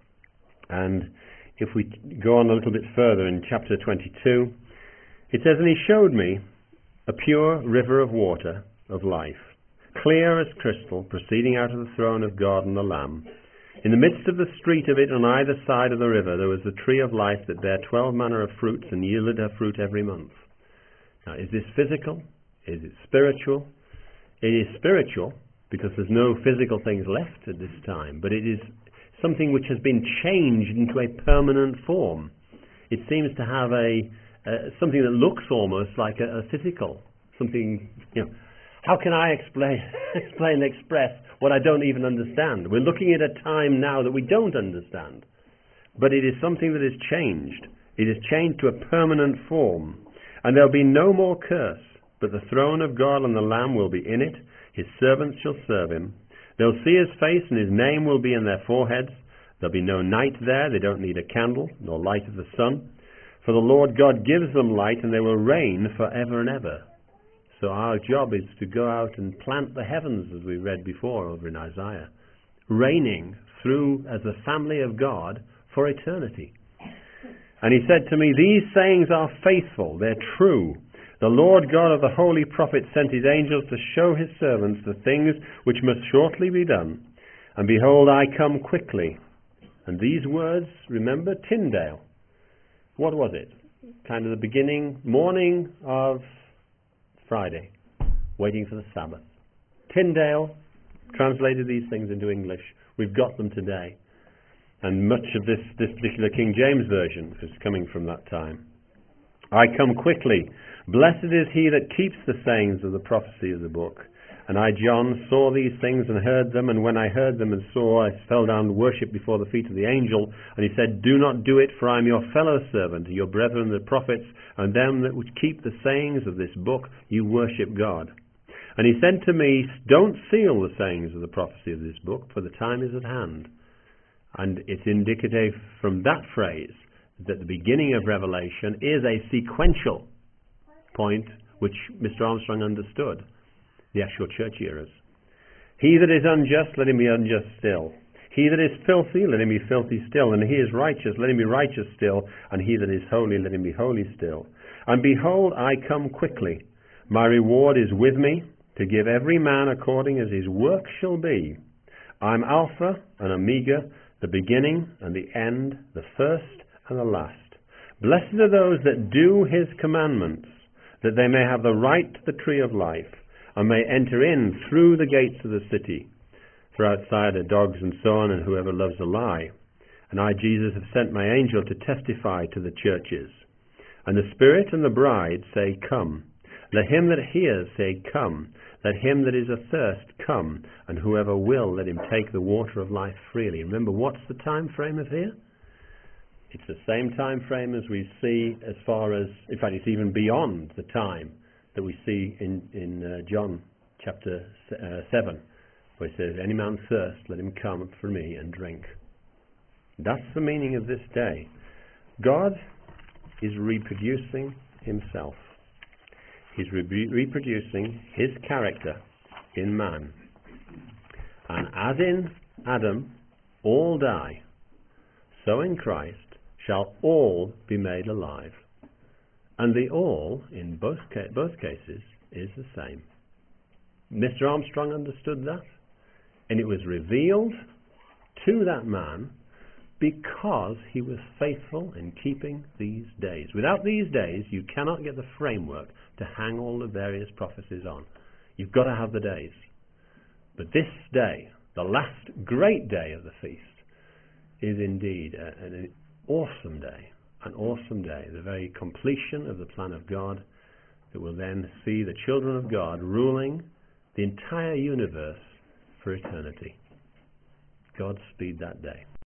And if we go on a little bit further in chapter 22, it says, And he showed me a pure river of water of life, clear as crystal, proceeding out of the throne of God and the Lamb. In the midst of the street of it, on either side of the river, there was the tree of life that bare 12 manner of fruits and yielded her fruit every month. Now, is this physical? Is it spiritual? It is spiritual because there's no physical things left at this time, but it is something which has been changed into a permanent form. It seems to have something that looks almost like a physical, something, how can I explain and express what I don't even understand? We're looking at a time now that we don't understand, but it is something that is changed. It is changed to a permanent form, and there'll be no more curse, but the throne of God and the Lamb will be in it. His servants shall serve him. They'll see his face, and his name will be in their foreheads. There'll be no night there. They don't need a candle, nor light of the sun. For the Lord God gives them light, and they will reign forever and ever. So our job is to go out and plant the heavens, as we read before over in Isaiah, reigning through as a family of God for eternity. And he said to me, These sayings are faithful, they're true. The Lord God of the holy prophets sent his angels to show his servants the things which must shortly be done. And behold, I come quickly. And these words, remember, Tyndale. What was it? Kind of the beginning, morning of Friday, waiting for the Sabbath. Tyndale translated these things into English. We've got them today. And much of this particular King James Version is coming from that time. I come quickly. Blessed is he that keeps the sayings of the prophecy of the book. And I, John, saw these things and heard them, and when I heard them and saw, I fell down and worshipped before the feet of the angel. And he said, Do not do it, for I am your fellow servant, your brethren the prophets, and them that would keep the sayings of this book, you worship God. And he said to me, Don't seal the sayings of the prophecy of this book, for the time is at hand. And it's indicative from that phrase that the beginning of Revelation is a sequential point which Mr. Armstrong understood, the actual church eras. He that is unjust, let him be unjust still. He that is filthy, let him be filthy still. And he is righteous, let him be righteous still. And he that is holy, let him be holy still. And behold, I come quickly. My reward is with me, to give every man according as his work shall be. I am Alpha and Omega, the beginning and the end, the first and the last. Blessed are those that do his commandments, that they may have the right to the tree of life, and may enter in through the gates of the city. For outside are dogs and so on, and whoever loves a lie. And I, Jesus, have sent my angel to testify to the churches. And the Spirit and the bride say, Come. Let him that hears say, Come. Let him that is athirst come. And whoever will, let him take the water of life freely. Remember, what's the time frame of here? It's the same time frame as we see as far as, in fact, it's even beyond the time that we see in John chapter 7, where it says, any man thirst, let him come for me and drink. That's the meaning of this day. God is reproducing himself. He's reproducing his character in man. And as in Adam all die, so in Christ shall all be made alive. And the all, in both cases, is the same. Mr. Armstrong understood that, and it was revealed to that man because he was faithful in keeping these days. Without these days, you cannot get the framework to hang all the various prophecies on. You've got to have the days. But this day, the last great day of the feast, is indeed an awesome day. An awesome day, the very completion of the plan of God that will then see the children of God ruling the entire universe for eternity. Godspeed that day.